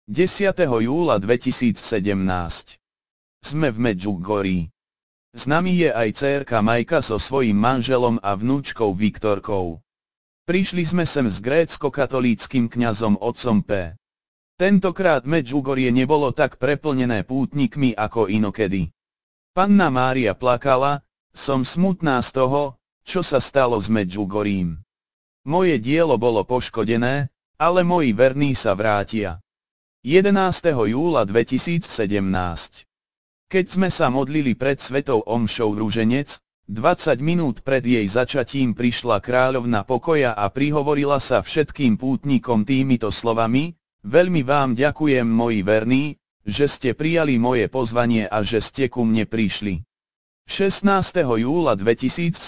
10. júla 2017. Sme v Medžugorji. S nami je aj dcérka Majka so svojím manželom a vnúčkou Viktorkou. Prišli sme sem s grécko-katolíckym kňazom otcom P. Tentokrát Medžugorje nebolo tak preplnené pútnikmi ako inokedy. Panna Mária plakala, som smutná z toho, čo sa stalo s Medžugorím. Moje dielo bolo poškodené, ale moji verní sa vrátia. 11. júla 2017. Keď sme sa modlili pred svetou omšou ruženec, 20 minút pred jej začatím prišla kráľovna pokoja a prihovorila sa všetkým pútnikom týmito slovami: veľmi vám ďakujem, moji verní, že ste prijali moje pozvanie a že ste ku mne prišli. 16. júla 2017.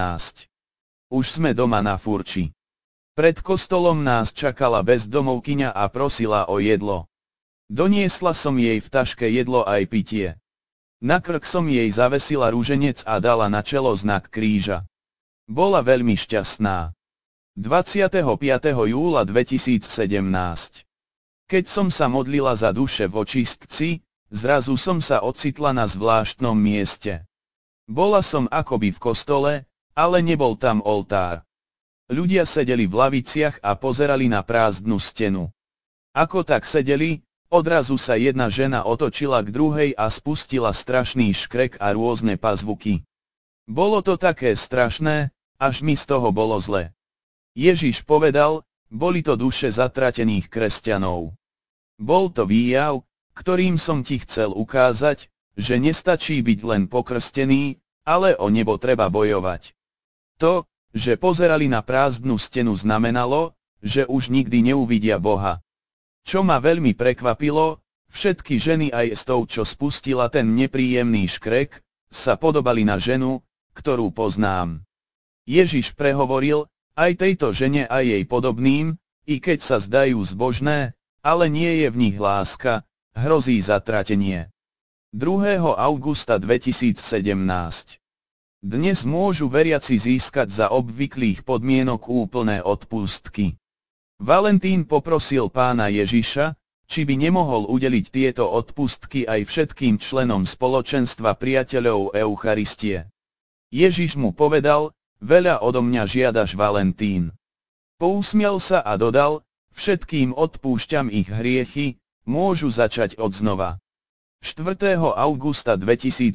Už sme doma na Furči. Pred kostolom nás čakala bezdomovkyňa a prosila o jedlo. Doniesla som jej v taške jedlo aj pitie. Na krk som jej zavesila ruženec a dala na čelo znak kríža. Bola veľmi šťastná. 25. júla 2017. Keď som sa modlila za duše v očistci, zrazu som sa ocitla na zvláštnom mieste. Bola som akoby v kostole, ale nebol tam oltár. Ľudia sedeli v laviciach a pozerali na prázdnu stenu. Ako tak sedeli, odrazu sa jedna žena otočila k druhej a spustila strašný škrek a rôzne pazvuky. Bolo to také strašné, až mi z toho bolo zle. Ježiš povedal, boli to duše zatratených kresťanov. Bol to výjav, ktorým som ti chcel ukázať, že nestačí byť len pokrstený, ale o nebo treba bojovať. To, že pozerali na prázdnu stenu, znamenalo, že už nikdy neuvidia Boha. Čo ma veľmi prekvapilo, všetky ženy aj s tou, čo spustila ten nepríjemný škrek, sa podobali na ženu, ktorú poznám. Ježiš prehovoril, aj tejto žene a jej podobným, i keď sa zdajú zbožné, ale nie je v nich láska, hrozí zatratenie. 2. augusta 2017. Dnes môžu veriaci získať za obvyklých podmienok úplné odpustky. Valentín poprosil Pána Ježiša, či by nemohol udeliť tieto odpustky aj všetkým členom spoločenstva priateľov Eucharistie. Ježiš mu povedal, veľa odo mňa žiadaš, Valentín. Pousmiel sa a dodal, všetkým odpúšťam ich hriechy, môžu začať odznova. 4. augusta 2017.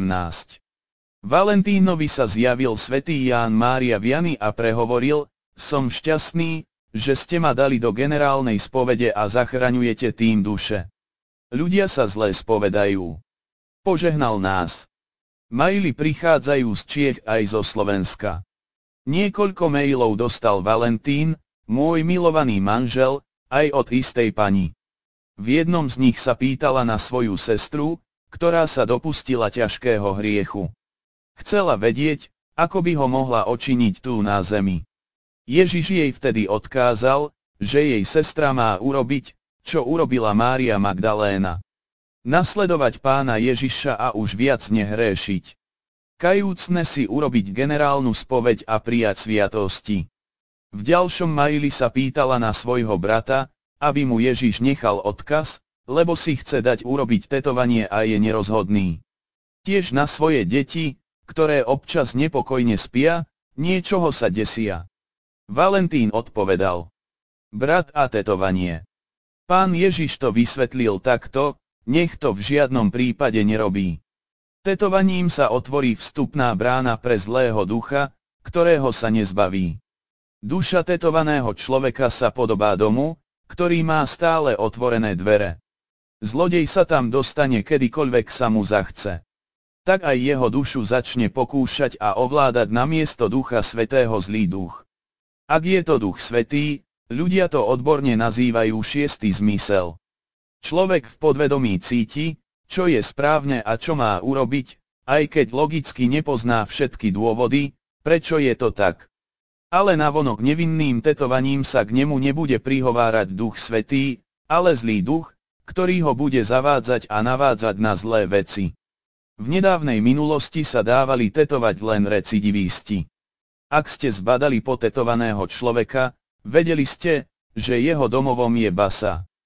Valentínovi sa zjavil svätý Ján Mária Vianney a prehovoril, som šťastný, že ste ma dali do generálnej spovede a zachraňujete tým duše. Ľudia sa zle spovedajú. Požehnal nás. Maily prichádzajú z Čiech aj zo Slovenska. Niekoľko mailov dostal Valentín, môj milovaný manžel, aj od istej pani. V jednom z nich sa pýtala na svoju sestru, ktorá sa dopustila ťažkého hriechu. Chcela vedieť, ako by ho mohla očiniť tu na zemi. Ježiš jej vtedy odkázal, že jej sestra má urobiť, čo urobila Mária Magdaléna. Nasledovať Pána Ježiša a už viac nehréšiť. Kajúcne si urobiť generálnu spoveď a prijať sviatosti. V ďalšom maili sa pýtala na svojho brata, aby mu Ježiš nechal odkaz, lebo si chce dať urobiť tetovanie a je nerozhodný. Tiež na svoje deti, ktoré občas nepokojne spia, niečoho sa desia. Valentín odpovedal: brat a tetovanie. Pán Ježiš to vysvetlil takto, nech to v žiadnom prípade nerobí. Tetovaním sa otvorí vstupná brána pre zlého ducha, ktorého sa nezbaví. Duša tetovaného človeka sa podobá domu, ktorý má stále otvorené dvere. Zlodej sa tam dostane kedykoľvek sa mu zachce. Tak aj jeho dušu začne pokúšať a ovládať namiesto Ducha Svätého zlý duch. Ak je to Duch Svätý, ľudia to odborne nazývajú šiestý zmysel. Človek v podvedomí cíti, čo je správne a čo má urobiť, aj keď logicky nepozná všetky dôvody, prečo je to tak. Ale navonok nevinným tetovaním sa k nemu nebude prihovárať Duch Svätý, ale zlý duch, ktorý ho bude zavádzať a navádzať na zlé veci. V nedávnej minulosti sa dávali tetovať len recidivisti. Ak ste zbadali potetovaného človeka, vedeli ste, že jeho domovom je basa.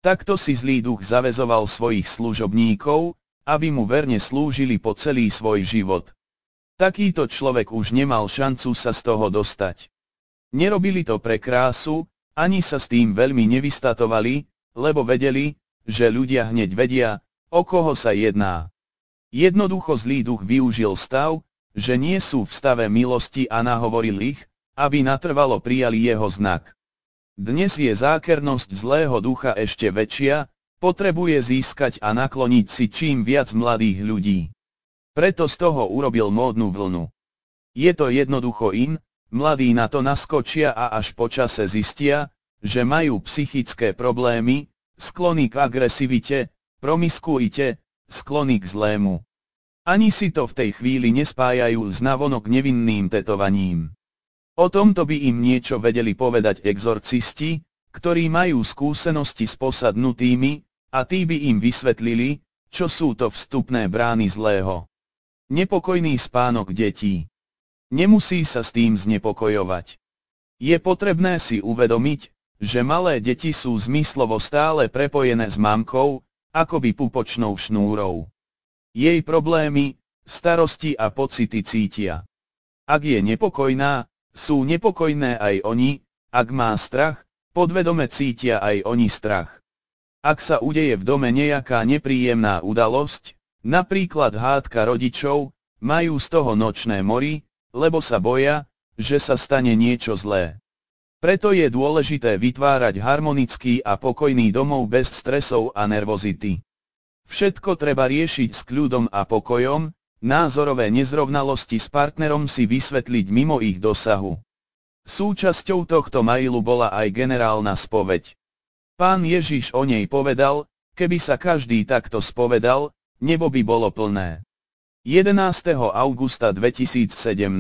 Takto si zlý duch zaväzoval svojich služobníkov, aby mu verne slúžili po celý svoj život. Takýto človek už nemal šancu sa z toho dostať. Nerobili to pre krásu, ani sa s tým veľmi nevystatovali, lebo vedeli, že ľudia hneď vedia, o koho sa jedná. Jednoducho zlý duch využil stav, že nie sú v stave milosti a nahovoril ich, aby natrvalo prijali jeho znak. Dnes je zákernosť zlého ducha ešte väčšia, potrebuje získať a nakloniť si čím viac mladých ľudí. Preto z toho urobil módnu vlnu. Je to jednoducho in, mladí na to naskočia a až po čase zistia, že majú psychické problémy, sklony k agresivite, promiskuite, sklony k zlému. Ani si to v tej chvíli nespájajú s navonok nevinným tetovaním. O tomto by im niečo vedeli povedať exorcisti, ktorí majú skúsenosti s posadnutými, a tí by im vysvetlili, čo sú to vstupné brány zlého. Nepokojný spánok detí. Nemusí sa s tým znepokojovať. Je potrebné si uvedomiť, že malé deti sú zmyslovo stále prepojené s mamkou, akoby pupočnou šnúrou. Jej problémy, starosti a pocity cítia. Ak je nepokojná, sú nepokojné aj oni, ak má strach, podvedome cítia aj oni strach. Ak sa udeje v dome nejaká nepríjemná udalosť, napríklad hádka rodičov, majú z toho nočné mory, lebo sa boja, že sa stane niečo zlé. Preto je dôležité vytvárať harmonický a pokojný domov bez stresov a nervozity. Všetko treba riešiť s kľudom a pokojom, názorové nezrovnalosti s partnerom si vysvetliť mimo ich dosahu. Súčasťou tohto mailu bola aj generálna spoveď. Pán Ježiš o nej povedal, keby sa každý takto spovedal, nebo by bolo plné. 11. augusta 2017.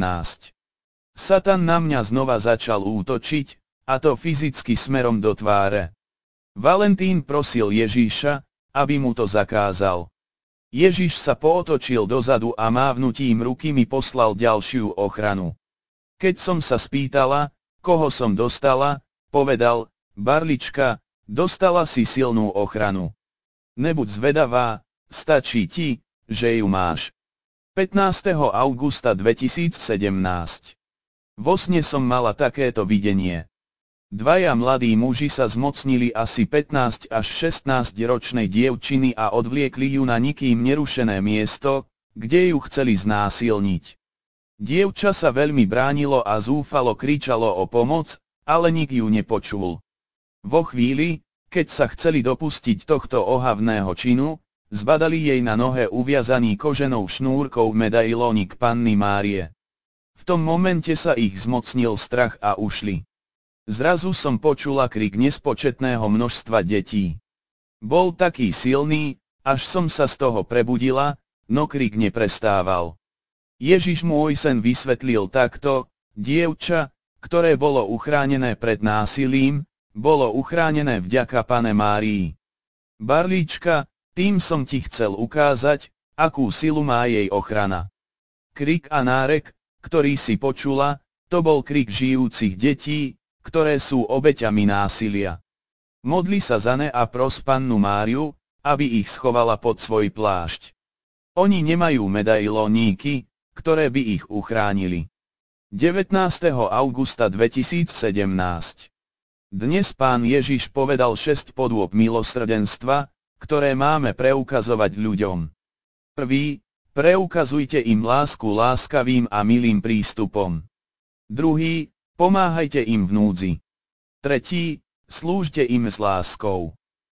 Satan na mňa znova začal útočiť, a to fyzicky smerom do tváre. Valentín prosil Ježíša, aby mu to zakázal. Ježiš sa pootočil dozadu a mávnutím ruky mi poslal ďalšiu ochranu. Keď som sa spýtala, koho som dostala, povedal, Barlička, dostala si silnú ochranu. Nebuď zvedavá, stačí ti, že ju máš. 15. augusta 2017. Vo sne som mala takéto videnie. Dvaja mladí muži sa zmocnili asi 15 až 16 ročnej dievčiny a odvliekli ju na nikým nerušené miesto, kde ju chceli znásilniť. Dievča sa veľmi bránilo a zúfalo kričalo o pomoc, ale nik ju nepočul. Vo chvíli, keď sa chceli dopustiť tohto ohavného činu, zbadali jej na nohe uviazaný koženou šnúrkou medailónik Panny Márie. V tom momente sa ich zmocnil strach a ušli. Zrazu som počula krik nespočetného množstva detí. Bol taký silný, až som sa z toho prebudila, no krik neprestával. Ježiš môj sen vysvetlil takto, dievča, ktoré bolo uchránené pred násilím, bolo uchránené vďaka Panne Márii. Barlíčka, tým som ti chcel ukázať, akú silu má jej ochrana. Krik a nárek, ktorý si počula, to bol krik žijúcich detí, ktoré sú obeťami násilia. Modli sa za ne a pros Pannu Máriu, aby ich schovala pod svoj plášť. Oni nemajú medailóníky, ktoré by ich uchránili. 19. augusta 2017. Dnes Pán Ježiš povedal 6 podôb milosrdenstva, ktoré máme preukazovať ľuďom. 1. Preukazujte im lásku láskavým a milým prístupom. 2. Pomáhajte im v núdzi. 3. Slúžte im s láskou.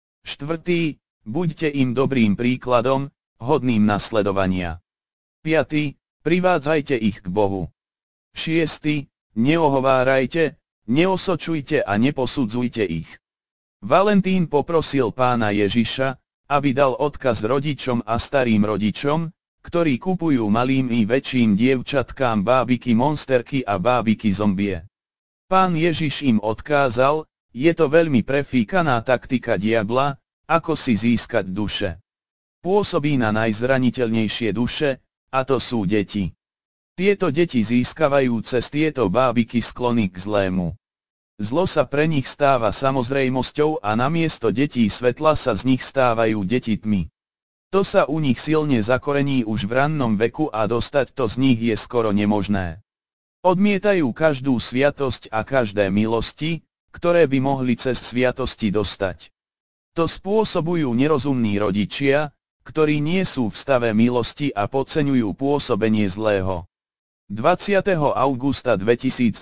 4. Buďte im dobrým príkladom, hodným nasledovania. 5. Privádzajte ich k Bohu. 6. Neohovárajte, neosočujte a neposudzujte ich. Valentín poprosil Pána Ježiša, aby dal odkaz rodičom a starým rodičom, ktorí kupujú malým i väčším dievčatkám bábiky monsterky a bábiky zombie. Pán Ježiš im odkázal, je to veľmi prefíkaná taktika diabla, ako si získať duše. Pôsobí na najzraniteľnejšie duše, a to sú deti. Tieto deti získavajú cez tieto bábiky sklony k zlému. Zlo sa pre nich stáva samozrejmosťou a namiesto detí svetla sa z nich stávajú deti tmy. To sa u nich silne zakorení už v rannom veku a dostať to z nich je skoro nemožné. Odmietajú každú sviatosť a každé milosti, ktoré by mohli cez sviatosti dostať. To spôsobujú nerozumní rodičia, ktorí nie sú v stave milosti a podceňujú pôsobenie zlého. 20. augusta 2017.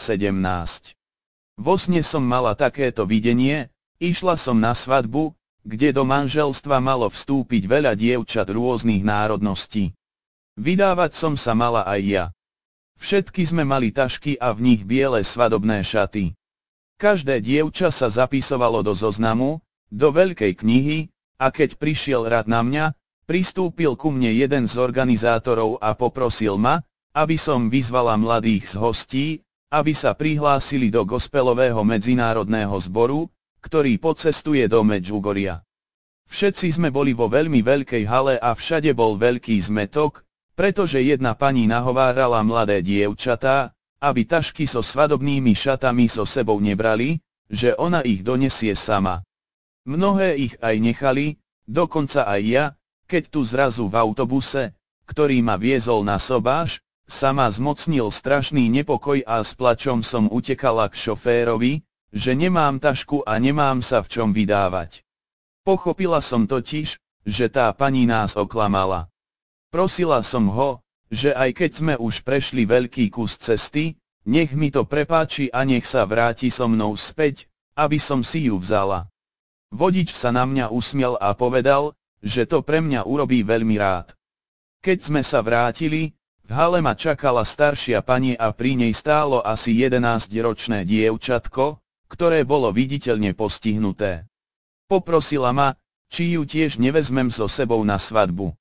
Vo sne som mala takéto videnie, išla som na svadbu, kde do manželstva malo vstúpiť veľa dievčat rôznych národností. Vydávať som sa mala aj ja. Všetky sme mali tašky a v nich biele svadobné šaty. Každé dievča sa zapisovalo do zoznamu, do veľkej knihy, a keď prišiel rad na mňa, pristúpil ku mne jeden z organizátorov a poprosil ma, aby som vyzvala mladých z hostí, aby sa prihlásili do gospelového medzinárodného zboru, ktorý pocestuje do Medžugoria. Všetci sme boli vo veľmi veľkej hale a všade bol veľký zmätok, pretože jedna pani nahovárala mladé dievčatá, aby tašky so svadobnými šatami so sebou nebrali, že ona ich donesie sama. Mnohé ich aj nechali, dokonca aj ja, keď tu zrazu v autobuse, ktorý ma viezol na sobáš, sa ma zmocnil strašný nepokoj a s plačom som utekala k šoférovi, že nemám tašku a nemám sa v čom vydávať. Pochopila som totiž, že tá pani nás oklamala. Prosila som ho, že aj keď sme už prešli veľký kus cesty, nech mi to prepáči a nech sa vráti so mnou späť, aby som si ju vzala. Vodič sa na mňa usmiel a povedal, že to pre mňa urobí veľmi rád. Keď sme sa vrátili, v hale ma čakala staršia pani a pri nej stálo asi 11-ročné dievčatko, ktoré bolo viditeľne postihnuté. Poprosila ma, či ju tiež nevezmem so sebou na svadbu.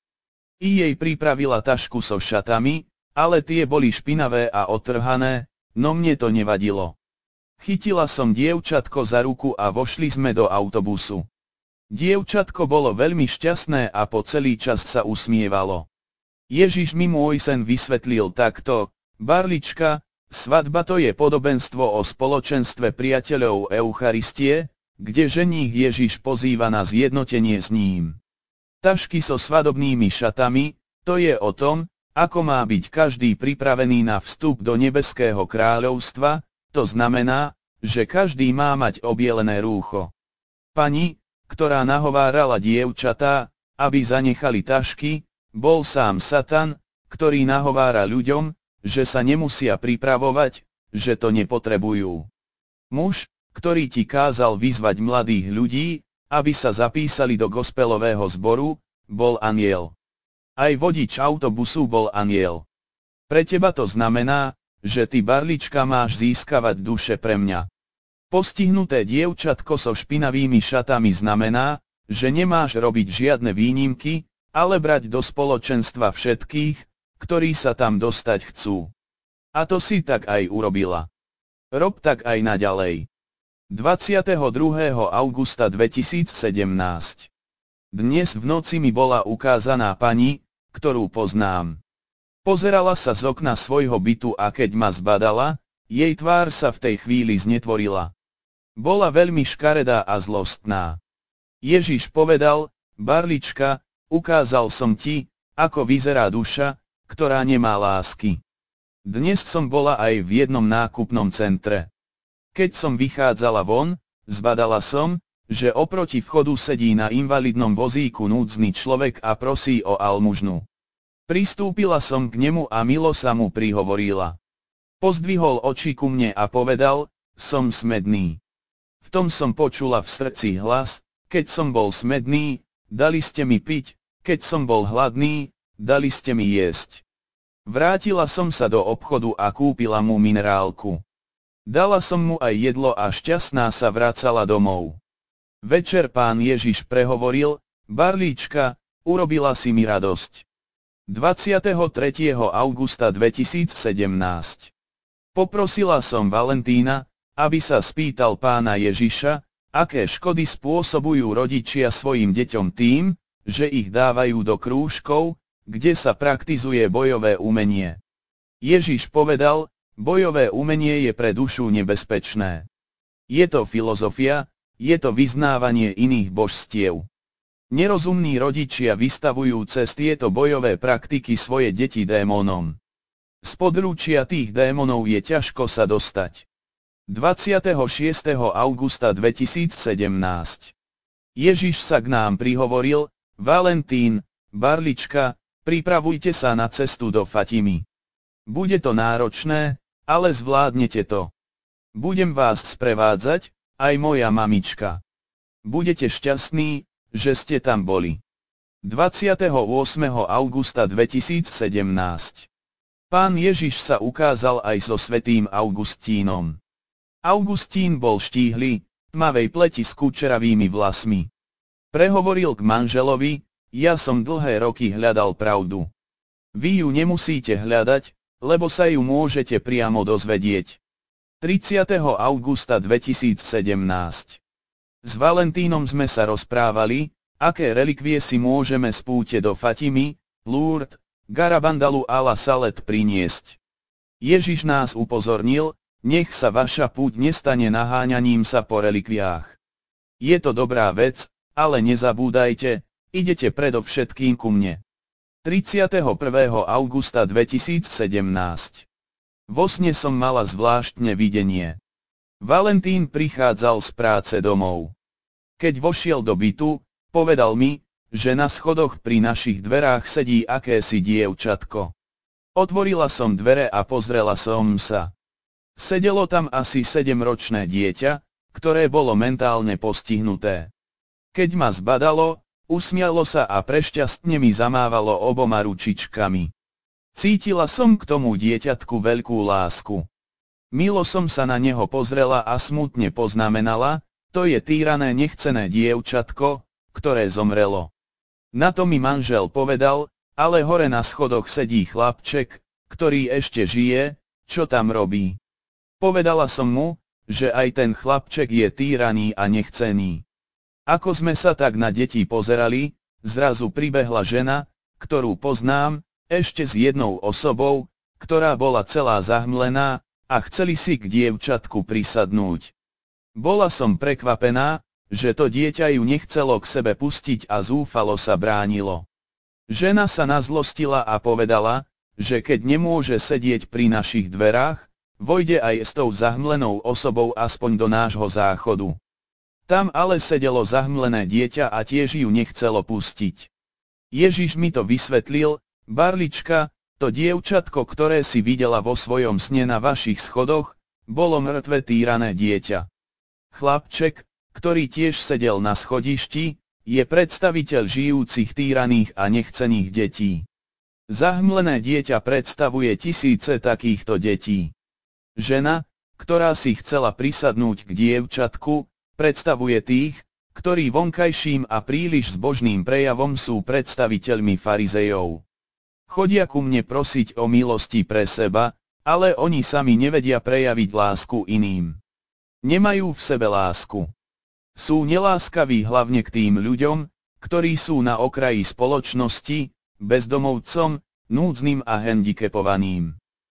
I jej pripravila tašku so šatami, ale tie boli špinavé a otrhané, no mne to nevadilo. Chytila som dievčatko za ruku a vošli sme do autobusu. Dievčatko bolo veľmi šťastné a po celý čas sa usmievalo. Ježiš mi môj sen vysvetlil takto: Barlička, svadba to je podobenstvo o spoločenstve priateľov Eucharistie, kde ženích Ježiš pozýva na zjednotenie s ním. Tašky so svadobnými šatami, to je o tom, ako má byť každý pripravený na vstup do nebeského kráľovstva, to znamená, že každý má mať obielené rúcho. Pani, ktorá nahovárala dievčatá, aby zanechali tašky, bol sám Satan, ktorý nahovára ľuďom, že sa nemusia pripravovať, že to nepotrebujú. Muž, ktorý ti kázal vyzvať mladých ľudí, aby sa zapísali do gospelového zboru, bol anjel. Aj vodič autobusu bol anjel. Pre teba to znamená, že ty, Barlička, máš získavať duše pre mňa. Postihnuté dievčatko so špinavými šatami znamená, že nemáš robiť žiadne výnimky, ale brať do spoločenstva všetkých, ktorí sa tam dostať chcú. A to si tak aj urobila. Rob tak aj naďalej. 22. augusta 2017. Dnes v noci mi bola ukázaná pani, ktorú poznám. Pozerala sa z okna svojho bytu a keď ma zbadala, jej tvár sa v tej chvíli znetvorila. Bola veľmi škaredá a zlostná. Ježiš povedal: Barlička, ukázal som ti, ako vyzerá duša, ktorá nemá lásky. Dnes som bola aj v jednom nákupnom centre. Keď som vychádzala von, zbadala som, že oproti vchodu sedí na invalidnom vozíku núdzny človek a prosí o almužnu. Pristúpila som k nemu a milo sa mu prihovorila. Pozdvihol oči ku mne a povedal: som smedný. V tom som počula v srdci hlas: keď som bol smedný, dali ste mi piť, keď som bol hladný, dali ste mi jesť. Vrátila som sa do obchodu a kúpila mu minerálku. Dala som mu aj jedlo a šťastná sa vracala domov. Večer Pán Ježiš prehovoril: Barlička, urobila si mi radosť. 23. augusta 2017. Poprosila som Valentína, aby sa spýtal Pána Ježiša, aké škody spôsobujú rodičia svojim deťom tým, že ich dávajú do krúžkov, kde sa praktizuje bojové umenie. Ježiš povedal: bojové umenie je pre dušu nebezpečné. Je to filozofia, je to vyznávanie iných božstiev. Nerozumní rodičia vystavujú cez tieto bojové praktiky svoje deti démonom. Z područia tých démonov je ťažko sa dostať. 26. augusta 2017. Ježiš sa k nám prihovoril: Valentín, Barlička, pripravujte sa na cestu do Fatimy. Bude to náročné, ale zvládnete to. Budem vás sprevádzať, aj moja mamička. Budete šťastní, že ste tam boli. 28. augusta 2017. Pán Ježiš sa ukázal aj so svätým Augustínom. Augustín bol štíhly, tmavej pleti s kučeravými vlasmi. Prehovoril k manželovi: ja som dlhé roky hľadal pravdu. Vy ju nemusíte hľadať, lebo sa ju môžete priamo dozvedieť. 30. augusta 2017. S Valentínom sme sa rozprávali, aké relikvie si môžeme z púte do Fatimy, Lourdes, Garabandalu a La Salette priniesť. Ježiš nás upozornil: nech sa vaša púť nestane naháňaním sa po relikviách. Je to dobrá vec, ale nezabúdajte, idete predovšetkým ku mne. 31. augusta 2017. Vo sne som mala zvláštne videnie. Valentín prichádzal z práce domov. Keď vošiel do bytu, povedal mi, že na schodoch pri našich dverách sedí akési dievčatko. Otvorila som dvere a pozrela som sa. Sedelo tam asi 7-ročné dieťa, ktoré bolo mentálne postihnuté. Keď ma zbadalo, usmialo sa a prešťastne mi zamávalo oboma ručičkami. Cítila som k tomu dieťatku veľkú lásku. Milo som sa na neho pozrela a smutne poznamenala: to je týrané nechcené dievčatko, ktoré zomrelo. Na to mi manžel povedal: ale hore na schodoch sedí chlapček, ktorý ešte žije, čo tam robí. Povedala som mu, že aj ten chlapček je týraný a nechcený. Ako sme sa tak na deti pozerali, zrazu pribehla žena, ktorú poznám, ešte s jednou osobou, ktorá bola celá zahmlená, a chceli si k dievčatku prisadnúť. Bola som prekvapená, že to dieťa ju nechcelo k sebe pustiť a zúfalo sa bránilo. Žena sa nazlostila a povedala, že keď nemôže sedieť pri našich dverách, vojde aj s tou zahmlenou osobou aspoň do nášho záchodu. Tam ale sedelo zahmlené dieťa a tiež ju nechcelo pustiť. Ježiš mi to vysvetlil: Barlička, to dievčatko, ktoré si videla vo svojom sne na vašich schodoch, bolo mŕtve týrané dieťa. Chlapček, ktorý tiež sedel na schodišti, je predstaviteľ žijúcich týraných a nechcených detí. Zahmlené dieťa predstavuje tisíce takýchto detí. Žena, ktorá si chcela prisadnúť k dievčatku, predstavuje tých, ktorí vonkajším a príliš zbožným prejavom sú predstaviteľmi farizejov. Chodia ku mne prosiť o milosti pre seba, ale oni sami nevedia prejaviť lásku iným. Nemajú v sebe lásku. Sú neláskaví hlavne k tým ľuďom, ktorí sú na okraji spoločnosti, bezdomovcom, núdznym a handicapovaným.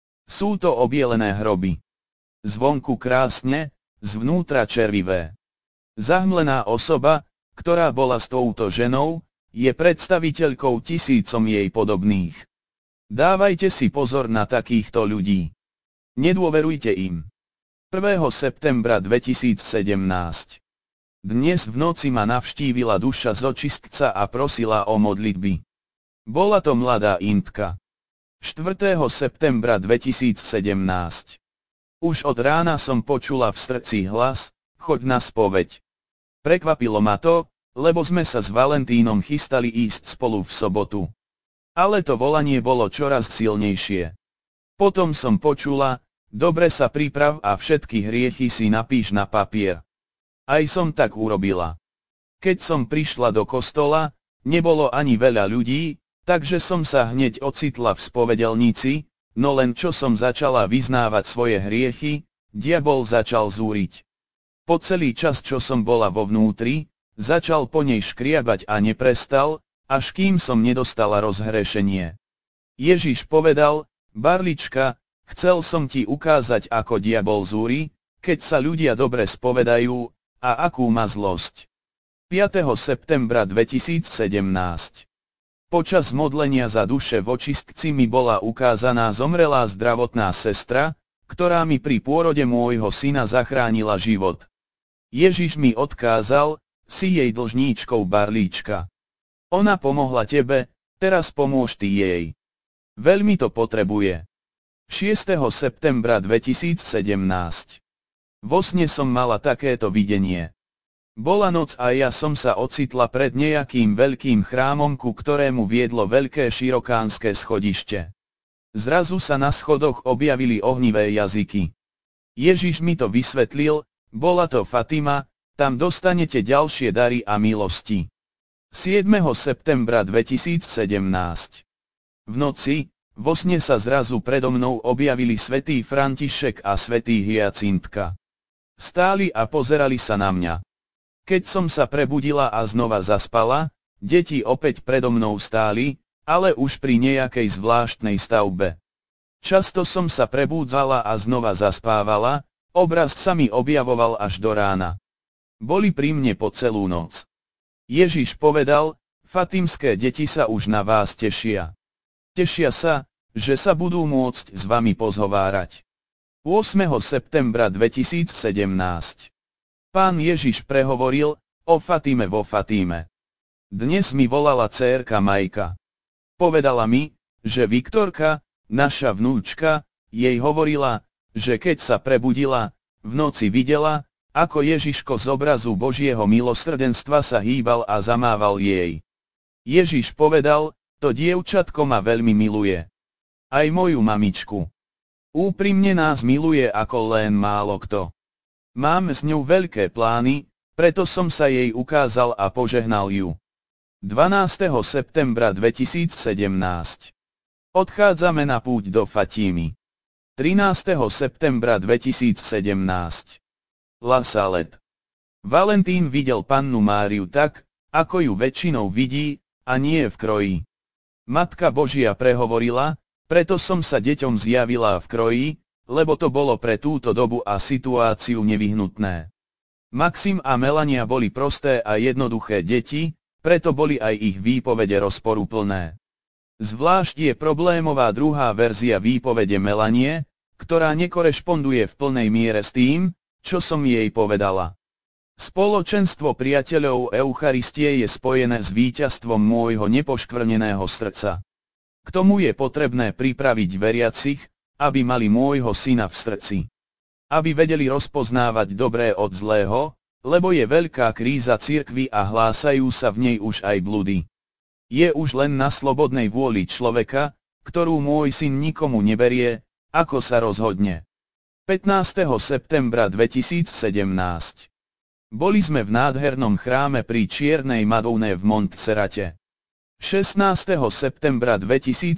Sú to obielené hroby. Zvonku krásne, zvnútra červivé. Zahmlená osoba, ktorá bola s touto ženou, je predstaviteľkou tisícom jej podobných. Dávajte si pozor na takýchto ľudí. Nedôverujte im. 1. septembra 2017. Dnes v noci ma navštívila duša z očistca a prosila o modlitby. Bola to mladá Indka. 4. septembra 2017. Už od rána som počula v srdci hlas: choď na spoveď. Prekvapilo ma to, lebo sme sa s Valentínom chystali ísť spolu v sobotu. Ale to volanie bolo čoraz silnejšie. Potom som počula: dobre sa priprav a všetky hriechy si napíš na papier. Aj som tak urobila. Keď som prišla do kostola, nebolo ani veľa ľudí, takže som sa hneď ocitla v spovedelnici, no len čo som začala vyznávať svoje hriechy, diabol začal zúriť. Po celý čas, čo som bola vo vnútri, začal po nej škriabať a neprestal, až kým som nedostala rozhrešenie. Ježiš povedal: Barlička, chcel som ti ukázať, ako diabol zúri, keď sa ľudia dobre spovedajú, a akú má zlosť. 5. septembra 2017. Počas modlenia za duše v očistci mi bola ukázaná zomrelá zdravotná sestra, ktorá mi pri pôrode môjho syna zachránila život. Ježiš mi odkázal, si jej dlžníčkou barlíčka. Ona pomohla tebe, teraz pomôž ty jej. Veľmi to potrebuje. 6. septembra 2017. Vo sne som mala takéto videnie. Bola noc a ja som sa ocitla pred nejakým veľkým chrámom, ku ktorému viedlo veľké širokánske schodište. Zrazu sa na schodoch objavili ohnivé jazyky. Ježiš mi to vysvetlil, bola to Fatima, tam dostanete ďalšie dary a milosti. 7. septembra 2017. V noci, vo sne sa zrazu predo mnou objavili svätý František a svätý Hyacintka. Stáli a pozerali sa na mňa. Keď som sa prebudila a znova zaspala, deti opäť predo mnou stáli, ale už pri nejakej zvláštnej stavbe. Často som sa prebúdzala a znova zaspávala, obraz sa mi objavoval až do rána. Boli pri mne po celú noc. Ježiš povedal, fatimské deti sa už na vás tešia. Tešia sa, že sa budú môcť s vami pozhovárať. 8. septembra 2017. Pán Ježiš prehovoril o Fatime vo Fatíme. Dnes mi volala dcérka Majka. Povedala mi, že Viktorka, naša vnúčka, jej hovorila, že keď sa prebudila, v noci videla, ako Ježiško z obrazu Božieho milosrdenstva sa hýbal a zamával jej. Ježiš povedal, to dievčatko ma veľmi miluje. Aj moju mamičku. Úprimne nás miluje ako len málo kto. Mám s ňou veľké plány, preto som sa jej ukázal a požehnal ju. 12. septembra 2017. Odchádzame na púť do Fatímy. 13. septembra 2017. La Salette. Valentín videl pannu Máriu tak, ako ju väčšinou vidí, a nie v kroji. Matka Božia prehovorila, preto som sa deťom zjavila v kroji, lebo to bolo pre túto dobu a situáciu nevyhnutné. Maxim a Melania boli prosté a jednoduché deti, preto boli aj ich výpovede rozporuplné. Zvlášť je problémová druhá verzia výpovede Melanie, ktorá nekorešponduje v plnej miere s tým, čo som jej povedala. Spoločenstvo priateľov Eucharistie je spojené s víťazstvom môjho nepoškvrneného srdca. K tomu je potrebné pripraviť veriacich, aby mali môjho syna v srdci. Aby vedeli rozpoznávať dobré od zlého, lebo je veľká kríza cirkvi a hlásajú sa v nej už aj bludy. Je už len na slobodnej vôli človeka, ktorú môj syn nikomu neberie, ako sa rozhodne. 15. septembra 2017. Boli sme v nádhernom chráme pri Čiernej Madone v Montserrate. 16. septembra 2017,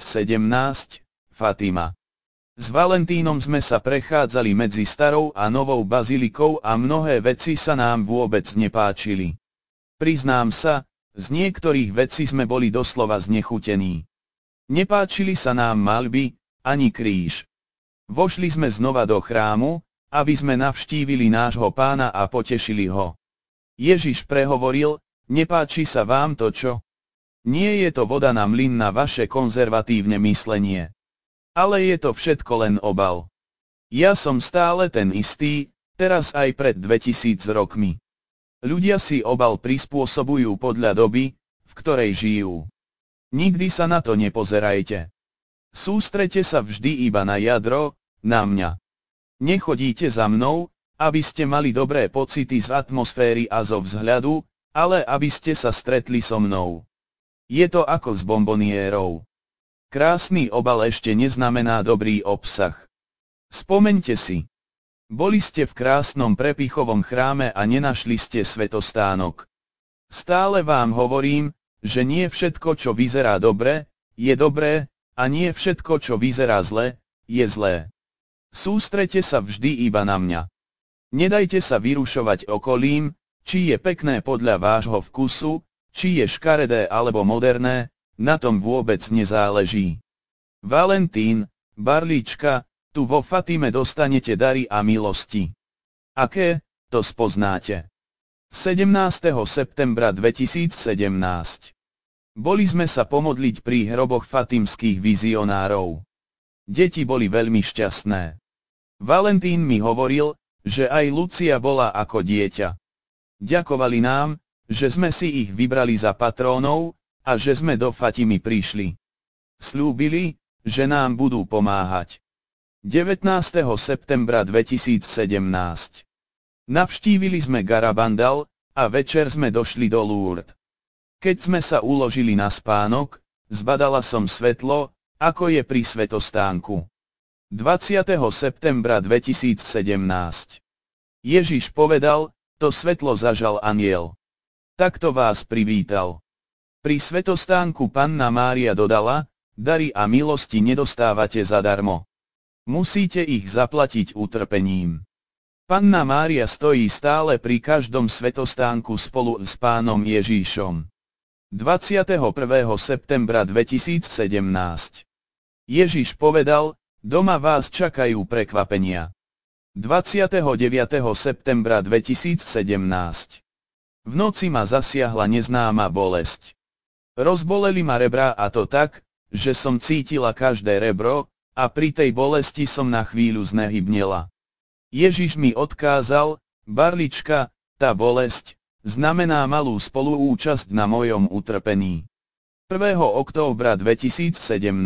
Fatima. S Valentínom sme sa prechádzali medzi starou a novou bazilikou a mnohé veci sa nám vôbec nepáčili. Priznám sa, z niektorých vecí sme boli doslova znechutení. Nepáčili sa nám maľby, ani kríž. Vošli sme znova do chrámu, aby sme navštívili nášho Pána a potešili ho. Ježiš prehovoril, nepáči sa vám to čo? Nie je to voda na mlyn na vaše konzervatívne myslenie. Ale je to všetko len obal. Ja som stále ten istý, teraz aj pred 2000 rokmi. Ľudia si obal prispôsobujú podľa doby, v ktorej žijú. Nikdy sa na to nepozerajte. Sústrete sa vždy iba na jadro, na mňa. Nechodíte za mnou, aby ste mali dobré pocity z atmosféry a zo vzhľadu, ale aby ste sa stretli so mnou. Je to ako s bomboniérou. Krásny obal ešte neznamená dobrý obsah. Spomeňte si. Boli ste v krásnom prepichovom chráme a nenašli ste svätostánok. Stále vám hovorím, že nie všetko, čo vyzerá dobre, je dobré, a nie všetko, čo vyzerá zle, je zlé. Sústrete sa vždy iba na mňa. Nedajte sa vyrušovať okolím, či je pekné podľa vášho vkusu, či je škaredé alebo moderné, na tom vôbec nezáleží. Valentín, barlička, tu vo Fatime dostanete dary a milosti. Aké, to spoznáte. 17. septembra 2017. Boli sme sa pomodliť pri hroboch fatimských vizionárov. Deti boli veľmi šťastné. Valentín mi hovoril, že aj Lucia bola ako dieťa. Ďakovali nám, že sme si ich vybrali za patrónov, a že sme do Fatimy prišli. Sľúbili, že nám budú pomáhať. 19. septembra 2017. Navštívili sme Garabandal, a večer sme došli do Lourdes. Keď sme sa uložili na spánok, zbadala som svetlo, ako je pri svetostánku. 20. septembra 2017. Ježiš povedal, to svetlo zažal anjel. Takto vás privítal. Pri svetostánku Panna Mária dodala, dary a milosti nedostávate zadarmo. Musíte ich zaplatiť utrpením. Panna Mária stojí stále pri každom svetostánku spolu s Pánom Ježíšom. 21. septembra 2017. Ježiš povedal, doma vás čakajú prekvapenia. 29. septembra 2017. V noci ma zasiahla neznáma bolesť. Rozboleli ma rebrá a to tak, že som cítila každé rebro, a pri tej bolesti som na chvíľu znehybnela. Ježiš mi odkázal, Barlička, tá bolesť, znamená malú spoluúčasť na mojom utrpení. 1. októbra 2017.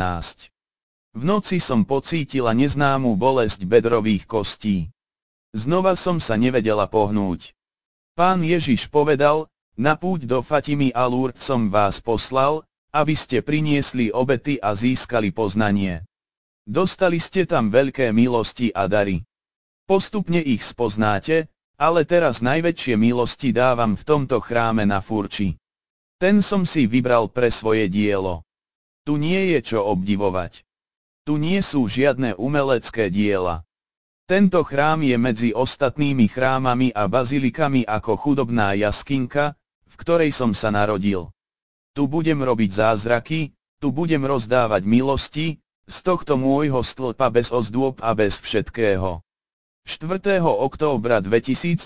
V noci som pocítila neznámu bolesť bedrových kostí. Znova som sa nevedela pohnúť. Pán Ježiš povedal, na púť do Fatimy a Lourdes som vás poslal, aby ste priniesli obety a získali poznanie. Dostali ste tam veľké milosti a dary. Postupne ich spoznáte, ale teraz najväčšie milosti dávam v tomto chráme na Furči. Ten som si vybral pre svoje dielo. Tu nie je čo obdivovať. Tu nie sú žiadne umelecké diela. Tento chrám je medzi ostatnými chrámami a bazilikami ako chudobná jaskinka, v ktorej som sa narodil. Tu budem robiť zázraky, tu budem rozdávať milosti, z tohto môjho stĺpa bez ozdôb a bez všetkého. 4. októbra 2017.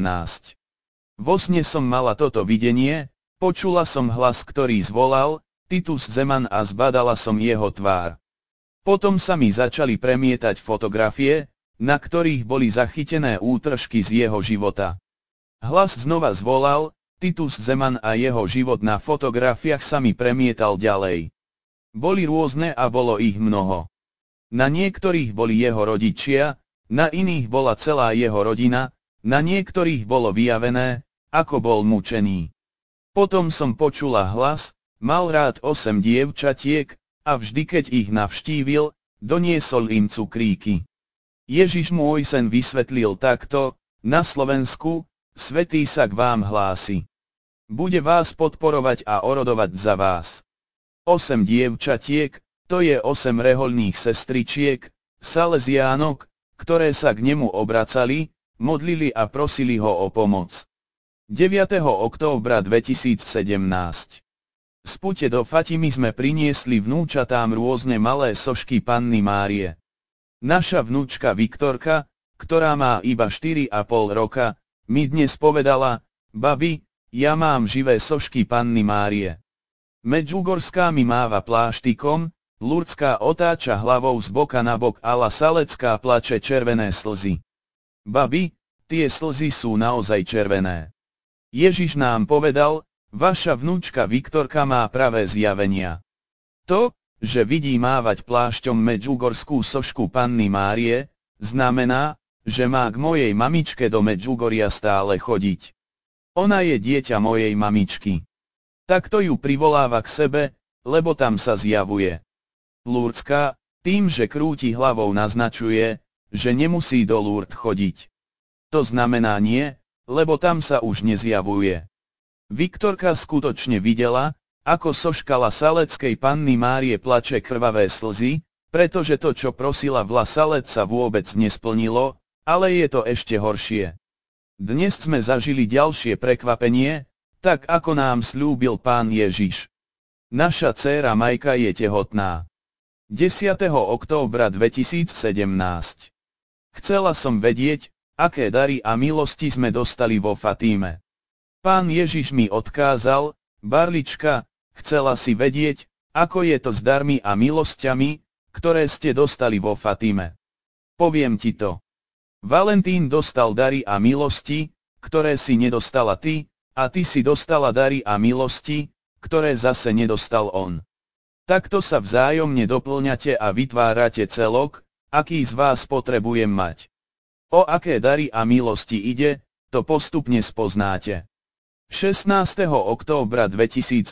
Vo sne som mala toto videnie, počula som hlas, ktorý zvolal, Titus Zeman, a zbadala som jeho tvár. Potom sa mi začali premietať fotografie, na ktorých boli zachytené útržky z jeho života. Hlas znova zvolal, Titus Zeman, a jeho život na fotografiách sa mi premietal ďalej. Boli rôzne a bolo ich mnoho. Na niektorých boli jeho rodičia, na iných bola celá jeho rodina, na niektorých bolo vyjavené, ako bol mučený. Potom som počula hlas, mal rád 8 dievčatiek, a vždy keď ich navštívil, doniesol im cukríky. Ježiš môj sen vysvetlil takto, na Slovensku, Svätý sa k vám hlási. Bude vás podporovať a orodovať za vás. 8 dievčatiek, to je 8 rehoľných sestričiek, Salesiánok, ktoré sa k nemu obracali, modlili a prosili ho o pomoc. 9. októbra 2017. Z púte do Fatimy sme priniesli vnúčatám rôzne malé sošky Panny Márie. Naša vnúčka Viktorka, ktorá má iba 4,5 roka, mi dnes povedala, babi, ja mám živé sošky Panny Márie. Medžugorská mi máva pláštikom, Lurdská otáča hlavou z boka na bok a La Salecká plače červené slzy. Babi, tie slzy sú naozaj červené. Ježiš nám povedal, vaša vnúčka Viktorka má pravé zjavenia. To, že vidí mávať plášťom medžugorskú sošku Panny Márie, znamená, že má k mojej mamičke do Medžugoria stále chodiť. Ona je dieťa mojej mamičky. Takto ju privoláva k sebe, lebo tam sa zjavuje. Lurdská, tým, že krúti hlavou, naznačuje, že nemusí do Lourdes chodiť. To znamená nie, lebo tam sa už nezjavuje. Viktorka skutočne videla, ako soška La Saleckej Panny Márie plače krvavé slzy, pretože to, čo prosila v La Salec, sa vôbec nesplnilo, ale je to ešte horšie. Dnes sme zažili ďalšie prekvapenie, tak ako nám sľúbil Pán Ježiš. Naša dcéra Majka je tehotná. 10. októbra 2017. Chcela som vedieť, aké dary a milosti sme dostali vo Fatíme. Pán Ježiš mi odkázal, Barlička, chcela si vedieť, ako je to s darmi a milosťami, ktoré ste dostali vo Fatíme. Poviem ti to. Valentín dostal dary a milosti, ktoré si nedostala ty, a ty si dostala dary a milosti, ktoré zase nedostal on. Takto sa vzájomne doplňate a vytvárate celok, aký z vás potrebujem mať. O aké dary a milosti ide, to postupne spoznáte. 16. októbra 2017.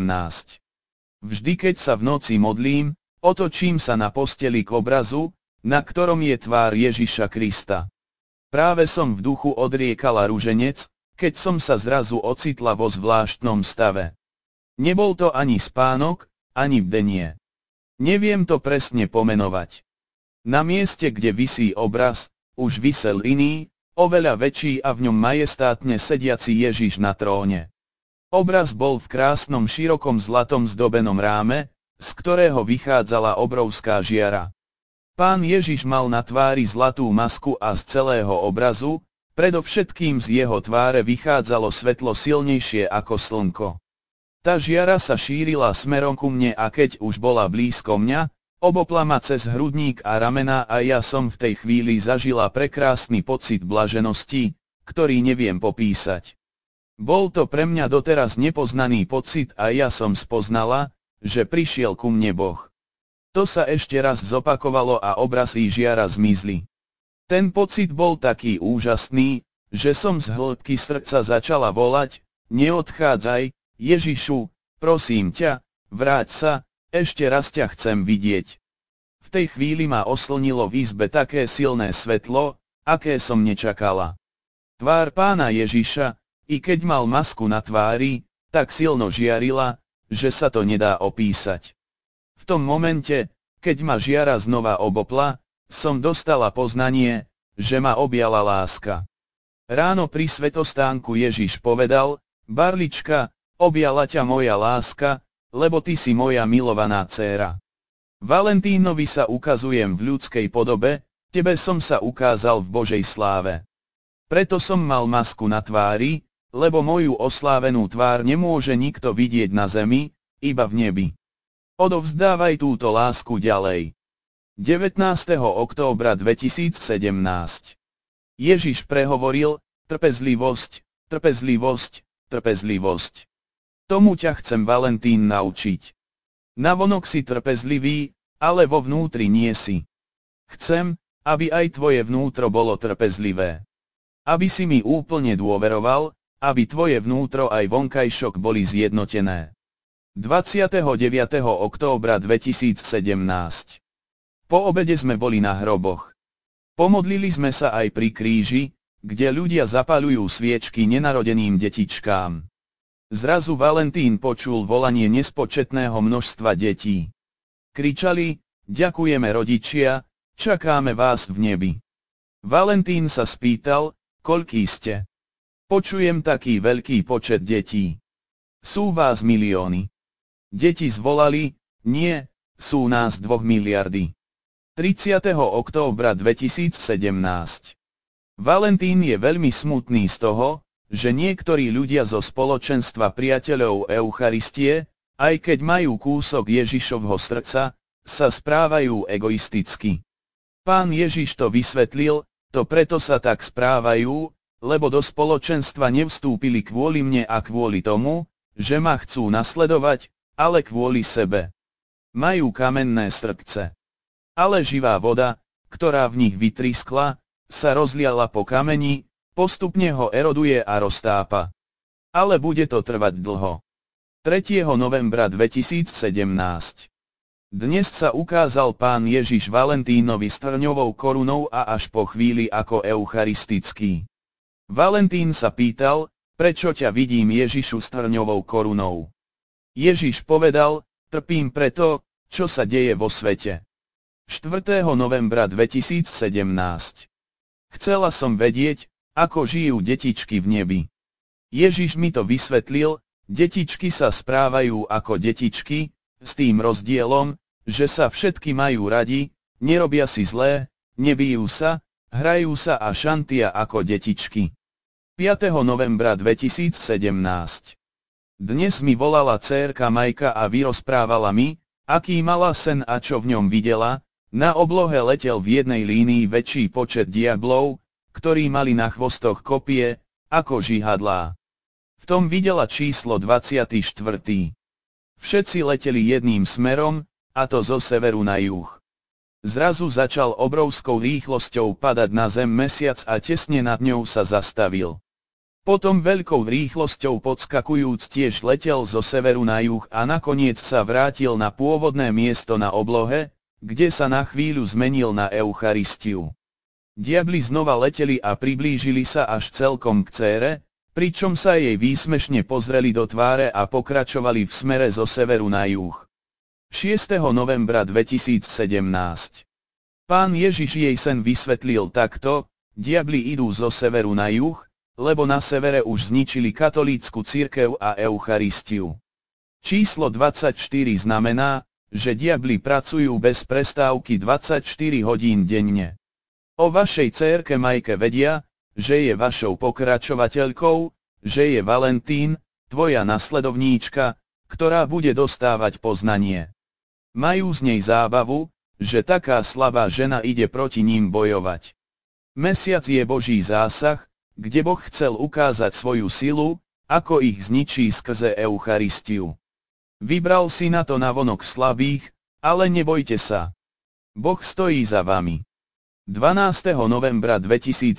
Vždy keď sa v noci modlím, otočím sa na posteli k obrazu, na ktorom je tvár Ježiša Krista. Práve som v duchu odriekala ruženec, keď som sa zrazu ocitla vo zvláštnom stave. Nebol to ani spánok, ani bdenie. Neviem to presne pomenovať. Na mieste, kde visí obraz, už visel iný, oveľa väčší a v ňom majestátne sediaci Ježiš na tróne. Obraz bol v krásnom širokom zlatom zdobenom ráme, z ktorého vychádzala obrovská žiara. Pán Ježiš mal na tvári zlatú masku a z celého obrazu, predovšetkým z jeho tváre vychádzalo svetlo silnejšie ako slnko. Tá žiara sa šírila smerom ku mne a keď už bola blízko mňa, obopla ma cez hrudník a ramená a ja som v tej chvíli zažila prekrásny pocit blaženosti, ktorý neviem popísať. Bol to pre mňa doteraz nepoznaný pocit a ja som spoznala, že prišiel ku mne Boh. To sa ešte raz zopakovalo a obraz i žiara zmizli. Ten pocit bol taký úžasný, že som z hĺbky srdca začala volať, neodchádzaj, Ježišu, prosím ťa, vráť sa, ešte raz ťa chcem vidieť. V tej chvíli ma oslnilo v izbe také silné svetlo, aké som nečakala. Tvár Pána Ježiša, i keď mal masku na tvári, tak silno žiarila, že sa to nedá opísať. V tom momente, keď ma žiara znova obopla, som dostala poznanie, že ma objala láska. Ráno pri svetostánku Ježiš povedal, Barlička, objala ťa moja láska, lebo ty si moja milovaná dcéra. Valentínovi sa ukazujem v ľudskej podobe, tebe som sa ukázal v Božej sláve. Preto som mal masku na tvári, lebo moju oslávenú tvár nemôže nikto vidieť na zemi, iba v nebi. Odovzdávaj túto lásku ďalej. 19. októbra 2017. Ježiš prehovoril, trpezlivosť, trpezlivosť, trpezlivosť. Tomu ťa chcem, Valentín, naučiť. Navonok si trpezlivý, ale vo vnútri nie si. Chcem, aby aj tvoje vnútro bolo trpezlivé. Aby si mi úplne dôveroval, aby tvoje vnútro aj vonkajšok boli zjednotené. 29. októbra 2017. Po obede sme boli na hroboch. Pomodlili sme sa aj pri kríži, kde ľudia zapaľujú sviečky nenarodeným detičkám. Zrazu Valentín počul volanie nespočetného množstva detí. Kričali, ďakujeme rodičia, čakáme vás v nebi. Valentín sa spýtal, koľký ste? Počujem taký veľký počet detí. Sú vás milióny. Deti zvolali, nie, sú nás 2 miliardy. 30. októbra 2017. Valentín je veľmi smutný z toho, že niektorí ľudia zo spoločenstva priateľov Eucharistie, aj keď majú kúsok Ježišovho srdca, sa správajú egoisticky. Pán Ježiš to vysvetlil, to preto sa tak správajú, lebo do spoločenstva nevstúpili kvôli mne a kvôli tomu, že ma chcú nasledovať, ale kvôli sebe. Majú kamenné srdce. Ale živá voda, ktorá v nich vytriskla, sa rozliala po kameni, postupne ho eroduje a roztápa. Ale bude to trvať dlho. 3. novembra 2017. Dnes sa ukázal Pán Ježiš Valentínovi s trňovou korunou a až po chvíli ako eucharistický. Valentín sa pýtal, prečo ťa vidím, Ježišu, s trňovou korunou. Ježiš povedal, trpím preto, čo sa deje vo svete. 4. novembra 2017. Chcela som vedieť, ako žijú detičky v nebi. Ježiš mi to vysvetlil, detičky sa správajú ako detičky, s tým rozdielom, že sa všetky majú radi, nerobia si zlé, nebijú sa, Hrajú sa a šantia ako detičky. 5. novembra 2017. Dnes mi volala dcérka Majka a vyrozprávala mi, aký mala sen a čo v ňom videla. Na oblohe letel v jednej línii väčší počet diablov, ktorí mali na chvostoch kopie, ako žihadlá. V tom videla číslo 24. Všetci leteli jedným smerom, a to zo severu na juh. Zrazu začal obrovskou rýchlosťou padať na zem mesiac a tesne nad ňou sa zastavil. Potom veľkou rýchlosťou podskakujúc tiež letel zo severu na juh a nakoniec sa vrátil na pôvodné miesto na oblohe, kde sa na chvíľu zmenil na Eucharistiu. Diabli znova leteli a priblížili sa až celkom k dcére, pričom sa jej výsmešne pozreli do tváre a pokračovali v smere zo severu na juh. 6. novembra 2017. Pán Ježiš jej sen vysvetlil takto: diabli idú zo severu na juh, lebo na severe už zničili katolícku cirkev a Eucharistiu. Číslo 24 znamená, že diabli pracujú bez prestávky 24 hodín denne. O vašej dcérke Majke vedia, že je vašou pokračovateľkou, že je Valentín, tvoja nasledovníčka, ktorá bude dostávať poznanie. Majú z nej zábavu, že taká slabá žena ide proti ním bojovať. Mesiac je Boží zásah, kde Boh chcel ukázať svoju silu, ako ich zničí skrze Eucharistiu. Vybral si na to navonok slabých, ale nebojte sa. Boh stojí za vami. 12. novembra 2017.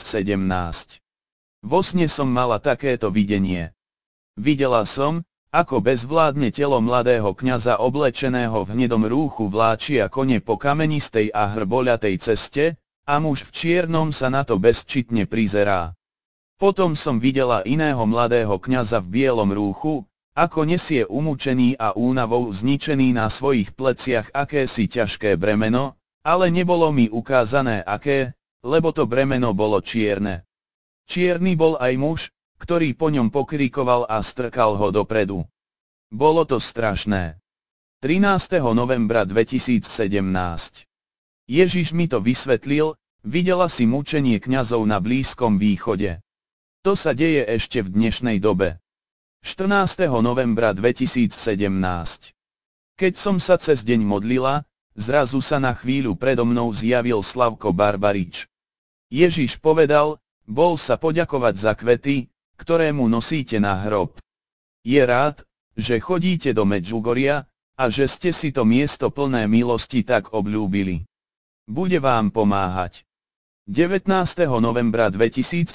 Vo sne som mala takéto videnie. Videla som, ako bezvládne telo mladého kňaza oblečeného v hnedom rúchu vláčia kone po kamenistej a hrboľatej ceste, a muž v čiernom sa na to bezčitne prizerá. Potom som videla iného mladého kňaza v bielom rúchu, ako nesie umúčený a únavou zničený na svojich pleciach akési ťažké bremeno, ale nebolo mi ukázané aké, lebo to bremeno bolo čierne. Čierny bol aj muž, ktorý po ňom pokrikoval a strkal ho dopredu. Bolo to strašné. 13. novembra 2017. Ježiš mi to vysvetlil: videla si mučenie kňazov na Blízkom východe. To sa deje ešte v dnešnej dobe. 14. novembra 2017. Keď som sa cez deň modlila, zrazu sa na chvíľu predo mnou zjavil Slavko Barbarič. Ježiš povedal: bol sa poďakovať za kvety, ktoré mu nosíte na hrob. Je rád, že chodíte do Medžugoria, a že ste si to miesto plné milosti tak obľúbili. Bude vám pomáhať. 19. novembra 2017.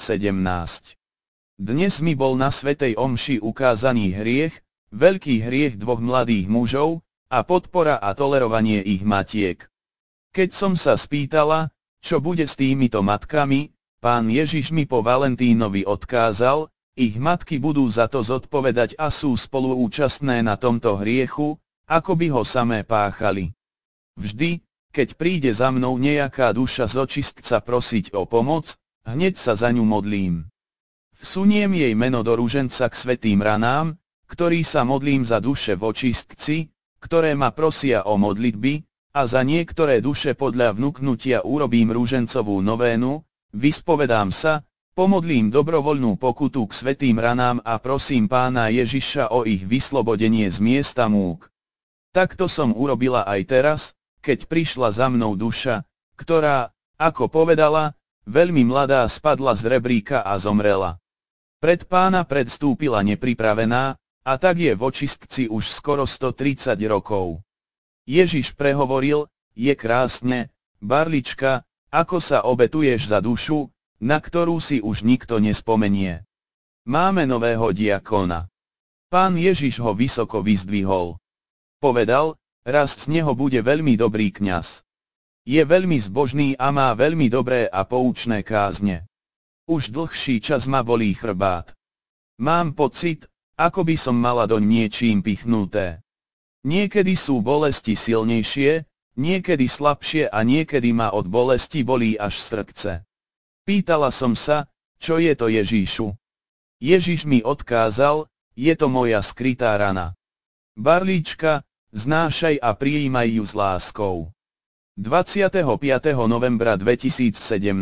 Dnes mi bol na svätej omši ukázaný hriech, veľký hriech dvoch mladých mužov, a podpora a tolerovanie ich matiek. Keď som sa spýtala, čo bude s týmito matkami, Pán Ježiš mi po Valentínovi odkázal: ich matky budú za to zodpovedať a sú spoluúčastné na tomto hriechu, ako by ho samé páchali. Vždy, keď príde za mnou nejaká duša z očistca prosiť o pomoc, hneď sa za ňu modlím. Vsuniem jej meno do ruženca k svätým ranám, ktorý sa modlím za duše v očistci, ktoré ma prosia o modlitby, a za niektoré duše podľa vnuknutia urobím ružencovú novénu, vyspovedám sa, pomodlím dobrovoľnú pokutu k svätým ranám a prosím Pána Ježiša o ich vyslobodenie z miesta múk. Takto som urobila aj teraz, keď prišla za mnou duša, ktorá, ako povedala, veľmi mladá spadla z rebríka a zomrela. Pred Pána predstúpila nepripravená, a tak je v očistci už skoro 130 rokov. Ježiš prehovoril: je krásne, Barlička, ako sa obetuješ za dušu, na ktorú si už nikto nespomenie. Máme nového diakona. Pán Ježiš ho vysoko vyzdvihol. Povedal: raz z neho bude veľmi dobrý kňaz. Je veľmi zbožný a má veľmi dobré a poučné kázne. Už dlhší čas ma bolí chrbát. Mám pocit, ako by som mala doň niečím pichnuté. Niekedy sú bolesti silnejšie, niekedy slabšie a niekedy ma od bolesti bolí až srdce. Pýtala som sa, čo je to Ježíšu. Ježiš mi odkázal: je to moja skrytá rana. Barlička, znášaj a prijímaj ju s láskou. 25. novembra 2017.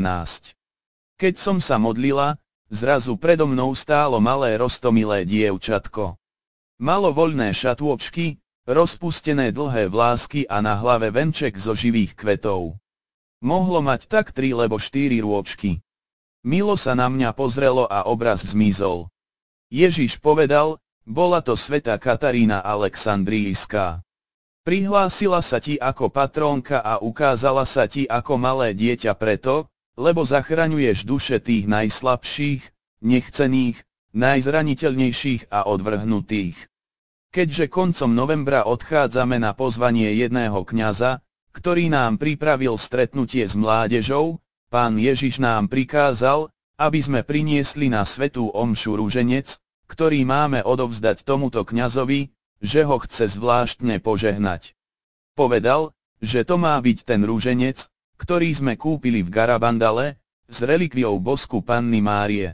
Keď som sa modlila, zrazu predo mnou stálo malé roztomilé dievčatko. Malo voľné šatôčky, rozpustené dlhé vlásky a na hlave venček zo živých kvetov. Mohlo mať tak 3 alebo 4 rôčky. Milo sa na mňa pozrelo a obraz zmizol. Ježiš povedal, bola to svätá Katarína Alexandrijská. Prihlásila sa ti ako patrónka a ukázala sa ti ako malé dieťa preto, lebo zachraňuješ duše tých najslabších, nechcených, najzraniteľnejších a odvrhnutých. Keďže koncom novembra odchádzame na pozvanie jedného kňaza, ktorý nám pripravil stretnutie s mládežou, Pán Ježiš nám prikázal, aby sme priniesli na svätú omšu ruženec, ktorý máme odovzdať tomuto kňazovi, že ho chce zvláštne požehnať. Povedal, že to má byť ten ruženec, ktorý sme kúpili v Garabandale, s relikviou bosku Panny Márie.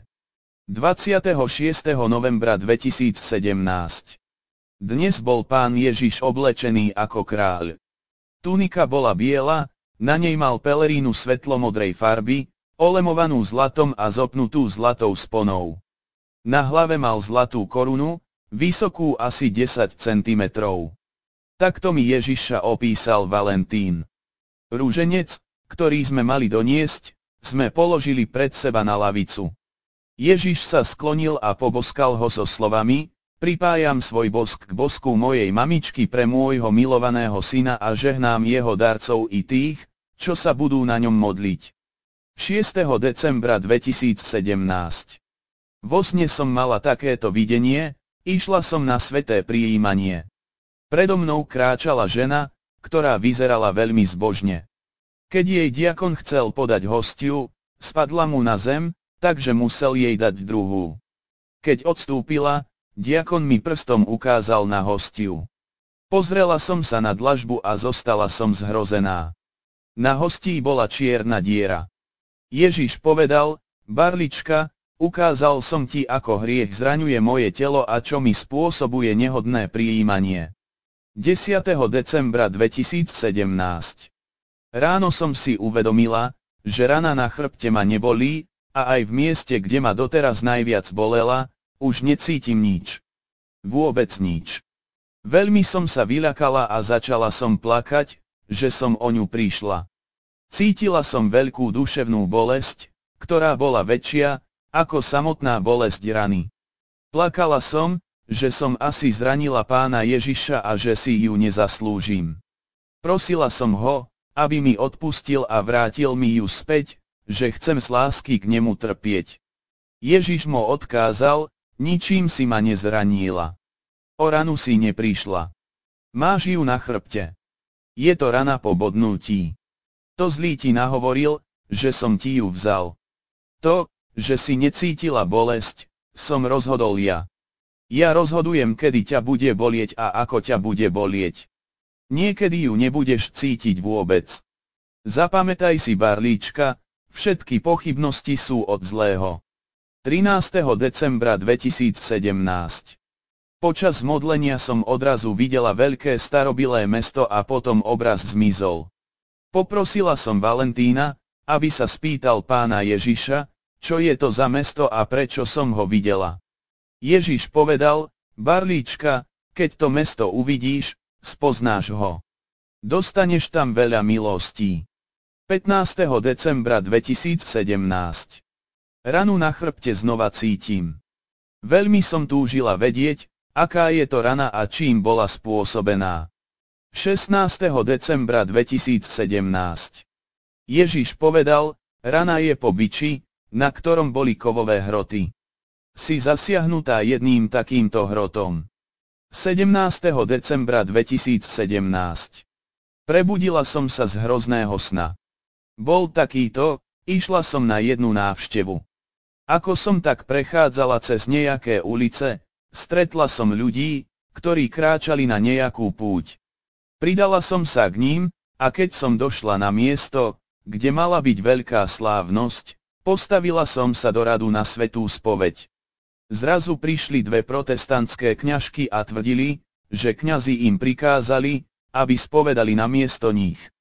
26. novembra 2017. Dnes bol Pán Ježiš oblečený ako kráľ. Tunika bola biela, na nej mal pelerínu svetlomodrej farby, olemovanú zlatom a zopnutú zlatou sponou. Na hlave mal zlatú korunu, vysokú asi 10 cm. Takto mi Ježiša opísal Valentín. Ruženec, ktorý sme mali doniesť, sme položili pred seba na lavicu. Ježiš sa sklonil a poboskal ho so slovami, pripájam svoj bosk k bosku mojej mamičky pre môjho milovaného syna a žehnám jeho darcov i tých, čo sa budú na ňom modliť. 6. decembra 2017. Vo sne som mala takéto videnie, išla som na sväté prijímanie. Predo mnou kráčala žena, ktorá vyzerala veľmi zbožne. Keď jej diakon chcel podať hostiu, spadla mu na zem, takže musel jej dať druhú. Keď odstúpila, diakon mi prstom ukázal na hostiu. Pozrela som sa na dlažbu a zostala som zhrozená. Na hostii bola čierna diera. Ježiš povedal, Barlička, ukázal som ti, ako hriech zraňuje moje telo a čo mi spôsobuje nehodné prijímanie. 10. decembra 2017. Ráno som si uvedomila, že rana na chrbte ma nebolí, a aj v mieste, kde ma doteraz najviac bolela, už necítim nič. Vôbec nič. Veľmi som sa vyľakala a začala som plakať, že som o ňu prišla. Cítila som veľkú duševnú bolesť, ktorá bola väčšia, ako samotná bolesť rany. Plakala som, že som asi zranila Pána Ježiša a že si ju nezaslúžim. Prosila som ho, aby mi odpustil a vrátil mi ju späť, že chcem z lásky k nemu trpieť. Ježiš mu odkázal, ničím si ma nezranila. O ranu si neprišla. Máš ju na chrbte. Je to rana po bodnutí. To zlý ti nahovoril, že som ti ju vzal. To, že si necítila bolesť, som rozhodol ja. Ja rozhodujem, kedy ťa bude bolieť a ako ťa bude bolieť. Niekedy ju nebudeš cítiť vôbec. Zapamätaj si, Barlíčka, všetky pochybnosti sú od zlého. 13. decembra 2017. Počas modlenia som odrazu videla veľké starobilé mesto a potom obraz zmizol. Poprosila som Valentína, aby sa spýtal Pána Ježiša, čo je to za mesto a prečo som ho videla. Ježiš povedal, Barlíčka, keď to mesto uvidíš, spoznáš ho. Dostaneš tam veľa milostí. 15. decembra 2017. Ranu na chrbte znova cítim. Veľmi som túžila vedieť, aká je to rana a čím bola spôsobená. 16. decembra 2017. Ježiš povedal, rana je po biči, na ktorom boli kovové hroty. Si zasiahnutá jedným takýmto hrotom. 17. decembra 2017. Prebudila som sa z hrozného sna. Bol takýto, išla som na jednu návštevu. Ako som tak prechádzala cez nejaké ulice, stretla som ľudí, ktorí kráčali na nejakú púť. Pridala som sa k ním, a keď som došla na miesto, kde mala byť veľká slávnosť, postavila som sa do radu na svätú spoveď. Zrazu prišli dve protestantské kňažky a tvrdili, že kňazi im prikázali, aby spovedali na miesto nich.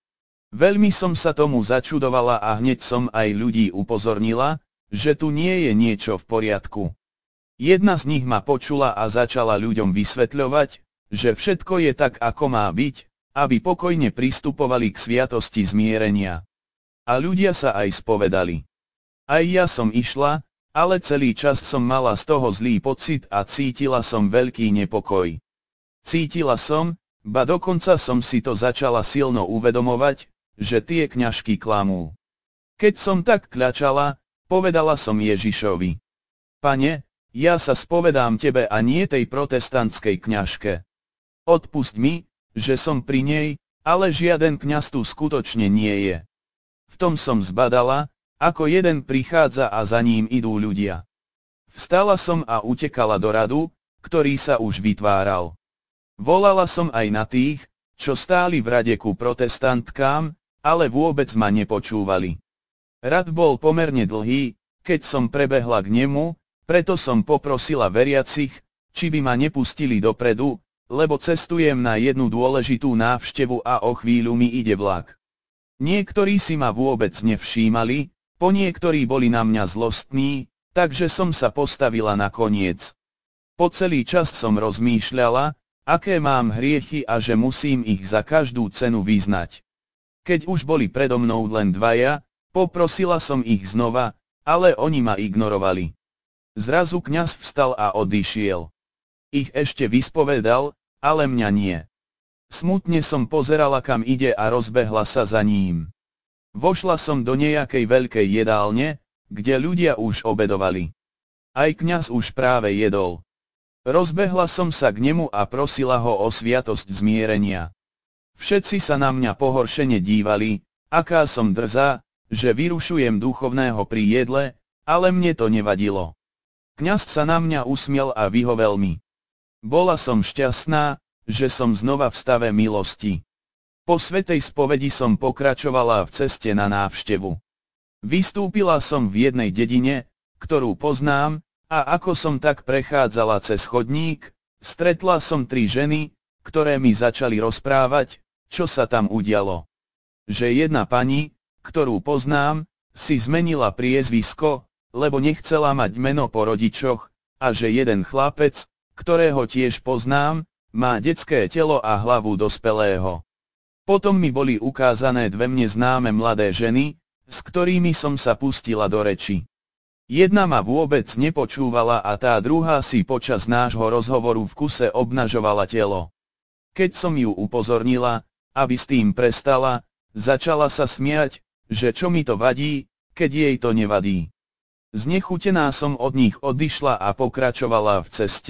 Veľmi som sa tomu začudovala a hneď som aj ľudí upozornila, že tu nie je niečo v poriadku. Jedna z nich ma počula a začala ľuďom vysvetľovať, že všetko je tak, ako má byť, aby pokojne pristupovali k sviatosti zmierenia. A ľudia sa aj spovedali. Aj ja som išla, ale celý čas som mala z toho zlý pocit a cítila som veľký nepokoj. Cítila som, ba dokonca som si to začala silno uvedomovať, že tie kňažky klamú. Keď som tak kľačala, povedala som Ježišovi: Pane, ja sa spovedám tebe a nie tej protestantskej kňažke. Odpusť mi, že som pri nej, ale žiaden kňaz tu skutočne nie je. V tom som zbadala, ako jeden prichádza a za ním idú ľudia. Vstala som a utekala do radu, ktorý sa už vytváral. Volala som aj na tých, čo stáli v rade ku protestantkám, ale vôbec ma nepočúvali. Rad bol pomerne dlhý, keď som prebehla k nemu, preto som poprosila veriacich, či by ma nepustili dopredu, lebo cestujem na jednu dôležitú návštevu a o chvíľu mi ide vlak. Niektorí si ma vôbec nevšímali, po niektorí boli na mňa zlostní, takže som sa postavila na koniec. Po celý čas som rozmýšľala, aké mám hriechy a že musím ich za každú cenu vyznať. Keď už boli predo mnou len dvaja, poprosila som ich znova, ale oni ma ignorovali. Zrazu kňaz vstal a odišiel. Ich ešte vyspovedal, ale mňa nie. Smutne som pozerala, kam ide a rozbehla sa za ním. Vošla som do nejakej veľkej jedálne, kde ľudia už obedovali. Aj kňaz už práve jedol. Rozbehla som sa k nemu a prosila ho o sviatosť zmierenia. Všetci sa na mňa pohoršene dívali, aká som drzá, že vyrušujem duchovného pri jedle, ale mne to nevadilo. Kňaz sa na mňa usmiel a vyhovel mi. Bola som šťastná, že som znova v stave milosti. Po svätej spovedi som pokračovala v ceste na návštevu. Vystúpila som v jednej dedine, ktorú poznám, a ako som tak prechádzala cez chodník, stretla som 3 ženy, ktoré mi začali rozprávať, čo sa tam udialo. Že jedna pani, ktorú poznám, si zmenila priezvisko, lebo nechcela mať meno po rodičoch, a že jeden chlapec, ktorého tiež poznám, má detské telo a hlavu dospelého. Potom mi boli ukázané 2 mne známe mladé ženy, s ktorými som sa pustila do reči. Jedna ma vôbec nepočúvala a tá druhá si počas nášho rozhovoru v kuse obnažovala telo. Keď som ju upozornila, aby s tým prestala, začala sa smiať, že čo mi to vadí, keď jej to nevadí. Znechutená som od nich odišla a pokračovala v ceste.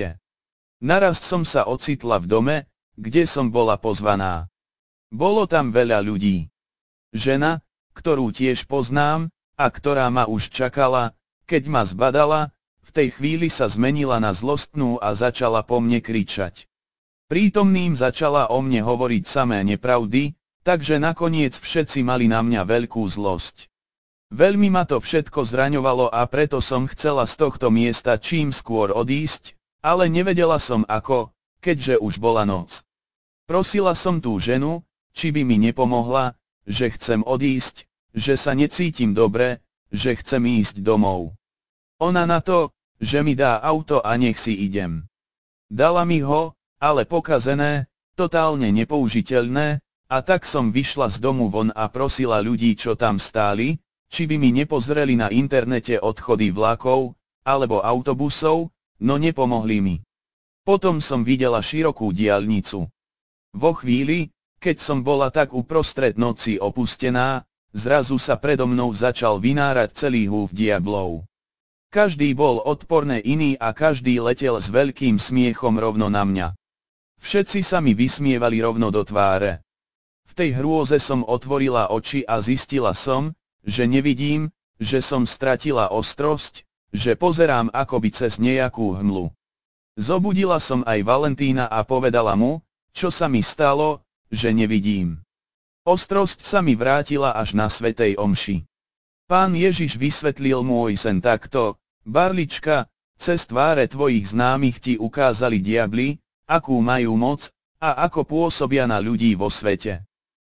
Naraz som sa ocitla v dome, kde som bola pozvaná. Bolo tam veľa ľudí. Žena, ktorú tiež poznám, a ktorá ma už čakala, keď ma zbadala, v tej chvíli sa zmenila na zlostnú a začala po mne kričať. Prítomným začala o mne hovoriť samé nepravdy, takže nakoniec všetci mali na mňa veľkú zlosť. Veľmi ma to všetko zraňovalo a preto som chcela z tohto miesta čím skôr odísť, ale nevedela som ako, keďže už bola noc. Prosila som tú ženu, či by mi nepomohla, že chcem odísť, že sa necítim dobre, že chcem ísť domov. Ona na to, že mi dá auto a nech si idem. Dala mi ho, ale pokazené, totálne nepoužiteľné, a tak som vyšla z domu von a prosila ľudí, čo tam stáli, či by mi nepozreli na internete odchody vlakov, alebo autobusov, no nepomohli mi. Potom som videla širokú diaľnicu. Vo chvíli, keď som bola tak uprostred noci opustená, zrazu sa predo mnou začal vynárať celý húf diablov. Každý bol odporne iný a každý letel s veľkým smiechom rovno na mňa. Všetci sa mi vysmievali rovno do tváre. V tej hrôze som otvorila oči a zistila som, že nevidím, že som stratila ostrosť, že pozerám akoby cez nejakú hmlu. Zobudila som aj Valentína a povedala mu, čo sa mi stalo, že nevidím. Ostrosť sa mi vrátila až na svätej omši. Pán Ježiš vysvetlil môj sen takto: Barlička, cez tváre tvojich známych ti ukázali diabli, akú majú moc, a ako pôsobia na ľudí vo svete.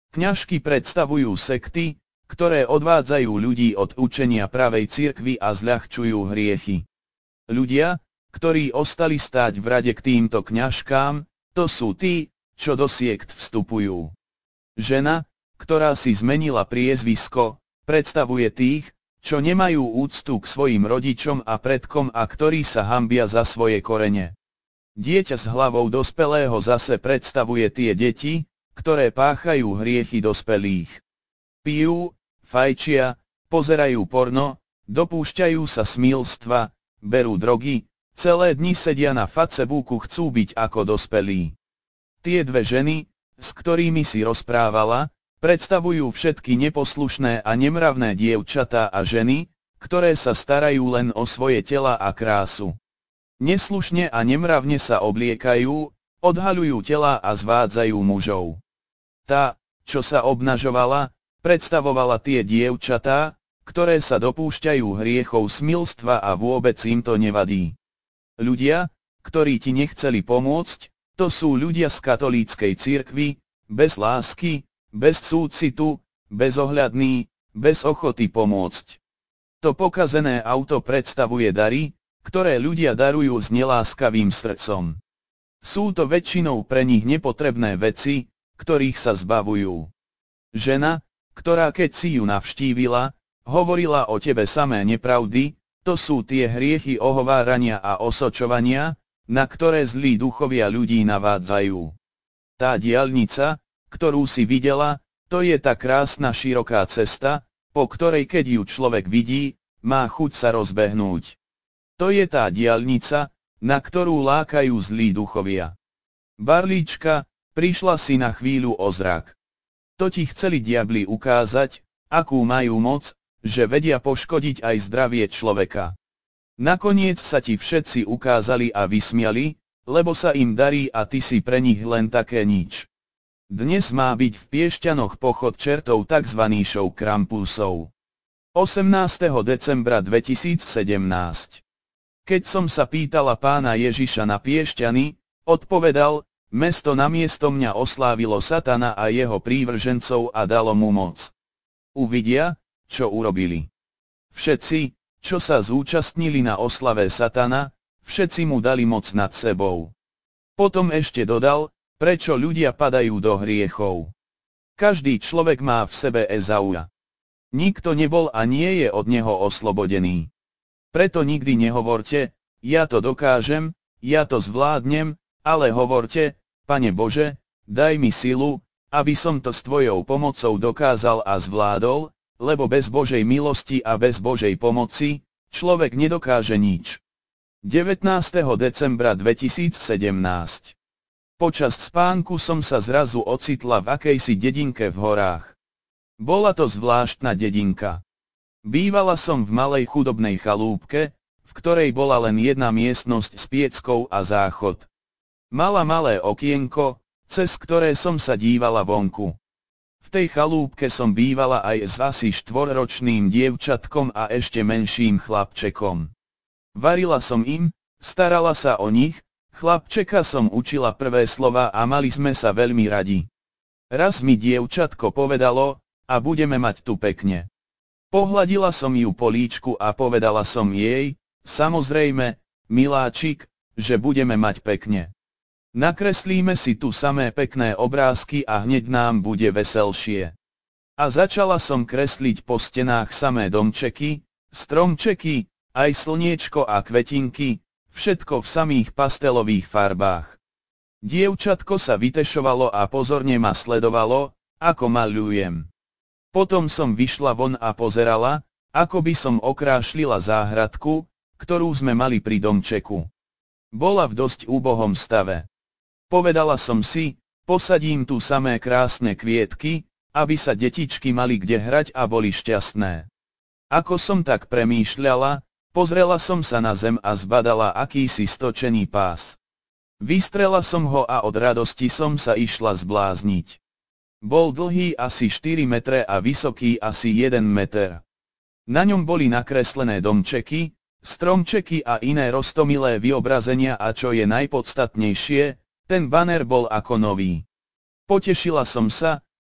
Kňažky predstavujú sekty, ktoré odvádzajú ľudí od učenia pravej cirkvi a zľahčujú hriechy. Ľudia, ktorí ostali stáť v rade k týmto kňažkám, to sú tí, čo do siekt vstupujú. Žena, ktorá si zmenila priezvisko, predstavuje tých, čo nemajú úctu k svojim rodičom a predkom a ktorí sa hanbia za svoje korene. Dieťa s hlavou dospelého zase predstavuje tie deti, ktoré páchajú hriechy dospelých. Pijú, fajčia, pozerajú porno, dopúšťajú sa smilstva, berú drogy, celé dni sedia na Facebooku, chcú byť ako dospelí. Tie dve ženy, s ktorými si rozprávala, predstavujú všetky neposlušné a nemravné dievčatá a ženy, ktoré sa starajú len o svoje tela a krásu. Neslušne a nemravne sa obliekajú, odhaľujú tela a zvádzajú mužov. Tá, čo sa obnažovala, predstavovala tie dievčatá, ktoré sa dopúšťajú hriechov smilstva a vôbec im to nevadí. Ľudia, ktorí ti nechceli pomôcť, to sú ľudia z katolíckej cirkvi, bez lásky, bez súcitu, bezohľadný, bez ochoty pomôcť. To pokazené auto predstavuje dary, ktoré ľudia darujú s neláskavým srdcom. Sú to väčšinou pre nich nepotrebné veci, ktorých sa zbavujú. Žena, ktorá keď si ju navštívila, hovorila o tebe samé nepravdy, to sú tie hriechy ohovárania a osočovania, na ktoré zlí duchovia ľudí navádzajú. Tá diaľnica, ktorú si videla, to je tá krásna široká cesta, po ktorej keď ju človek vidí, má chuť sa rozbehnúť. To je tá diaľnica, na ktorú lákajú zlí duchovia. Barlíčka, prišla si na chvíľu o zrak. To ti chceli diabli ukázať, akú majú moc, že vedia poškodiť aj zdravie človeka. Nakoniec sa ti všetci ukázali a vysmiali, lebo sa im darí a ty si pre nich len také nič. Dnes má byť v Piešťanoch pochod čertov tzv. Show Krampusov. 18. decembra 2017. Keď som sa pýtala pána Ježiša na Piešťany, odpovedal, mesto namiesto mňa oslávilo Satana a jeho prívržencov a dalo mu moc. Uvidia, čo urobili. Všetci, čo sa zúčastnili na oslave Satana, všetci mu dali moc nad sebou. Potom ešte dodal, prečo ľudia padajú do hriechov. Každý človek má v sebe Ezauja. Nikto nebol a nie je od neho oslobodený. Preto nikdy nehovorte, ja to dokážem, ja to zvládnem, ale hovorte, Pane Bože, daj mi silu, aby som to s tvojou pomocou dokázal a zvládol, lebo bez Božej milosti a bez Božej pomoci, človek nedokáže nič. 19. decembra 2017. Počas spánku som sa zrazu ocitla v akejsi dedinke v horách. Bola to zvláštna dedinka. Bývala som v malej chudobnej chalúbke, v ktorej bola len jedna miestnosť s pieckou a záchod. Mala malé okienko, cez ktoré som sa dívala vonku. V tej chalúbke som bývala aj s asi 4-ročným dievčatkom a ešte menším chlapčekom. Varila som im, starala sa o nich, chlapčeka som učila prvé slova a mali sme sa veľmi radi. Raz mi dievčatko povedalo, a budeme mať tu pekne. Pohladila som ju po líčku a povedala som jej, samozrejme, miláčik, že budeme mať pekne. Nakreslíme si tu samé pekné obrázky a hneď nám bude veselšie. A začala som kresliť po stenách samé domčeky, stromčeky, aj slniečko a kvetinky, všetko v samých pastelových farbách. Dievčatko sa vytešovalo a pozorne ma sledovalo, ako maľujem. Potom som vyšla von a pozerala, ako by som okrášlila záhradku, ktorú sme mali pri domčeku. Bola v dosť úbohom stave. Povedala som si, posadím tu samé krásne kvietky, aby sa detičky mali kde hrať a boli šťastné. Ako som tak premýšľala, pozrela som sa na zem a zbadala akýsi stočený pás. Vystrela som ho a od radosti som sa išla zblázniť. Bol dlhý asi 4 metre a vysoký asi 1 meter. Na ňom boli nakreslené domčeky, stromčeky a iné roztomilé vyobrazenia a čo je najpodstatnejšie, ten banér bol ako nový. Potešila som sa,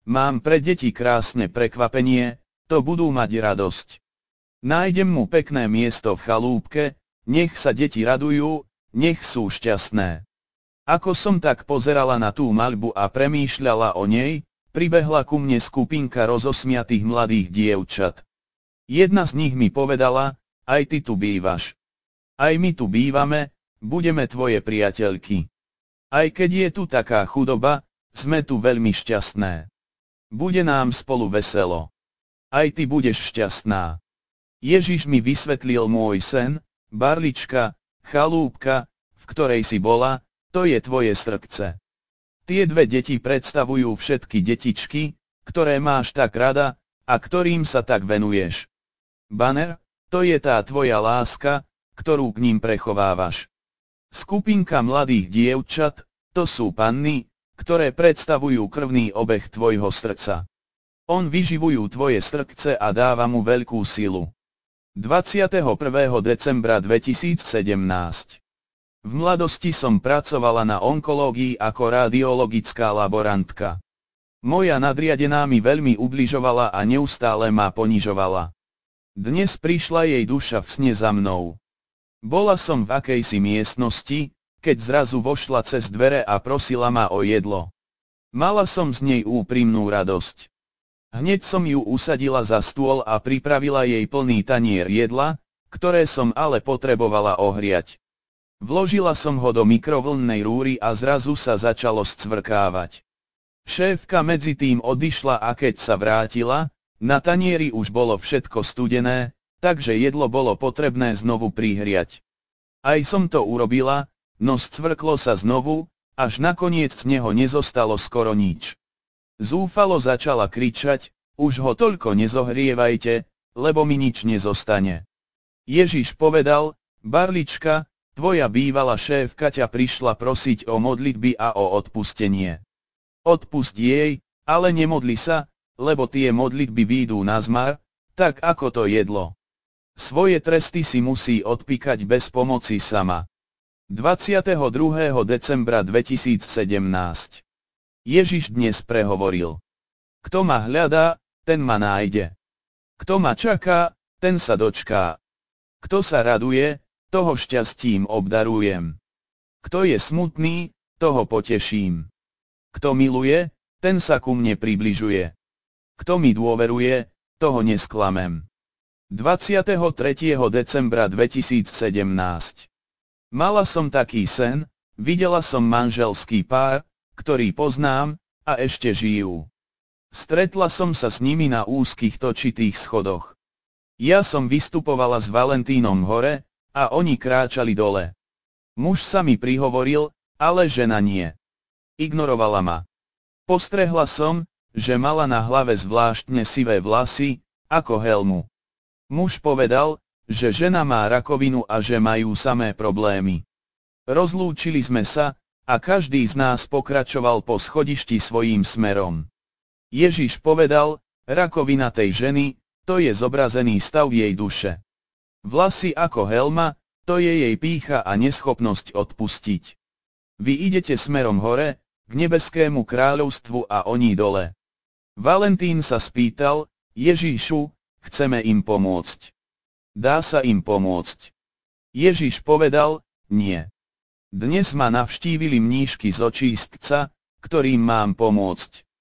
mám pre deti krásne prekvapenie, to budú mať radosť. Nájdem mu pekné miesto v chalúbke, nech sa deti radujú, nech sú šťastné. Ako som tak pozerala na tú maľbu a premýšľala o nej, pribehla ku mne skupinka rozosmiatých mladých dievčat. Jedna z nich mi povedala, aj ty tu bývaš. Aj my tu bývame, budeme tvoje priateľky. Aj keď je tu taká chudoba, sme tu veľmi šťastné. Bude nám spolu veselo. Aj ty budeš šťastná. Ježiš mi vysvetlil môj sen, barlička, chalúbka, v ktorej si bola, to je tvoje srdce. Tie dve deti predstavujú všetky detičky, ktoré máš tak rada, a ktorým sa tak venuješ. Banner, to je tá tvoja láska, ktorú k ním prechovávaš. Skupinka mladých dievčat, to sú panny, ktoré predstavujú krvný obeh tvojho srdca. On vyživujú tvoje srdce a dáva mu veľkú silu. 21. decembra 2017. V mladosti som pracovala na onkológii ako radiologická laborantka. Moja nadriadená mi veľmi ubližovala a neustále ma ponižovala. Dnes prišla jej duša v sne za mnou. Bola som v akejsi miestnosti, keď zrazu vošla cez dvere a prosila ma o jedlo. Mala som z nej úprimnú radosť. Hneď som ju usadila za stôl a pripravila jej plný tanier jedla, ktoré som ale potrebovala ohriať. Vložila som ho do mikrovlnnej rúry a zrazu sa začalo scvrkávať. Šéfka medzi tým odišla a keď sa vrátila, na tanieri už bolo všetko studené, takže jedlo bolo potrebné znovu prihriať. Aj som to urobila, no scvrklo sa znovu, až nakoniec z neho nezostalo skoro nič. Zúfalo začala kričať, už ho toľko nezohrievajte, lebo mi nič nezostane. Ježiš povedal, barlička, tvoja bývalá šéfka ťa prišla prosiť o modlitby a o odpustenie. Odpusť jej, ale nemodli sa, lebo tie modlitby výjdú na zmar, tak ako to jedlo. Svoje tresty si musí odpíkať bez pomoci sama. 22. decembra 2017. Ježiš dnes prehovoril. Kto ma hľadá, ten ma nájde. Kto ma čaká, ten sa dočká. Kto sa raduje, toho šťastím obdarujem. Kto je smutný, toho poteším. Kto miluje, ten sa ku mne približuje. Kto mi dôveruje, toho nesklamem. 23. decembra 2017. Mala som taký sen, videla som manželský pár, ktorý poznám, a ešte žijú. Stretla som sa s nimi na úzkých točitých schodoch. Ja som vystupovala s Valentínom hore, a oni kráčali dole. Muž sa mi prihovoril, ale žena nie. Ignorovala ma. Postrehla som, že mala na hlave zvláštne sivé vlasy, ako helmu. Muž povedal, že žena má rakovinu a že majú samé problémy. Rozlúčili sme sa, a každý z nás pokračoval po schodišti svojím smerom. Ježiš povedal, rakovina tej ženy, to je zobrazený stav jej duše. Vlasy ako helma, to je jej pýcha a neschopnosť odpustiť. Vy idete smerom hore, k nebeskému kráľovstvu a oni dole. Valentín sa spýtal, Ježišu, chceme im pomôcť. Dá sa im pomôcť? Ježiš povedal, nie. Dnes ma navštívili mníšky z očistca, ktorým mám pomôcť.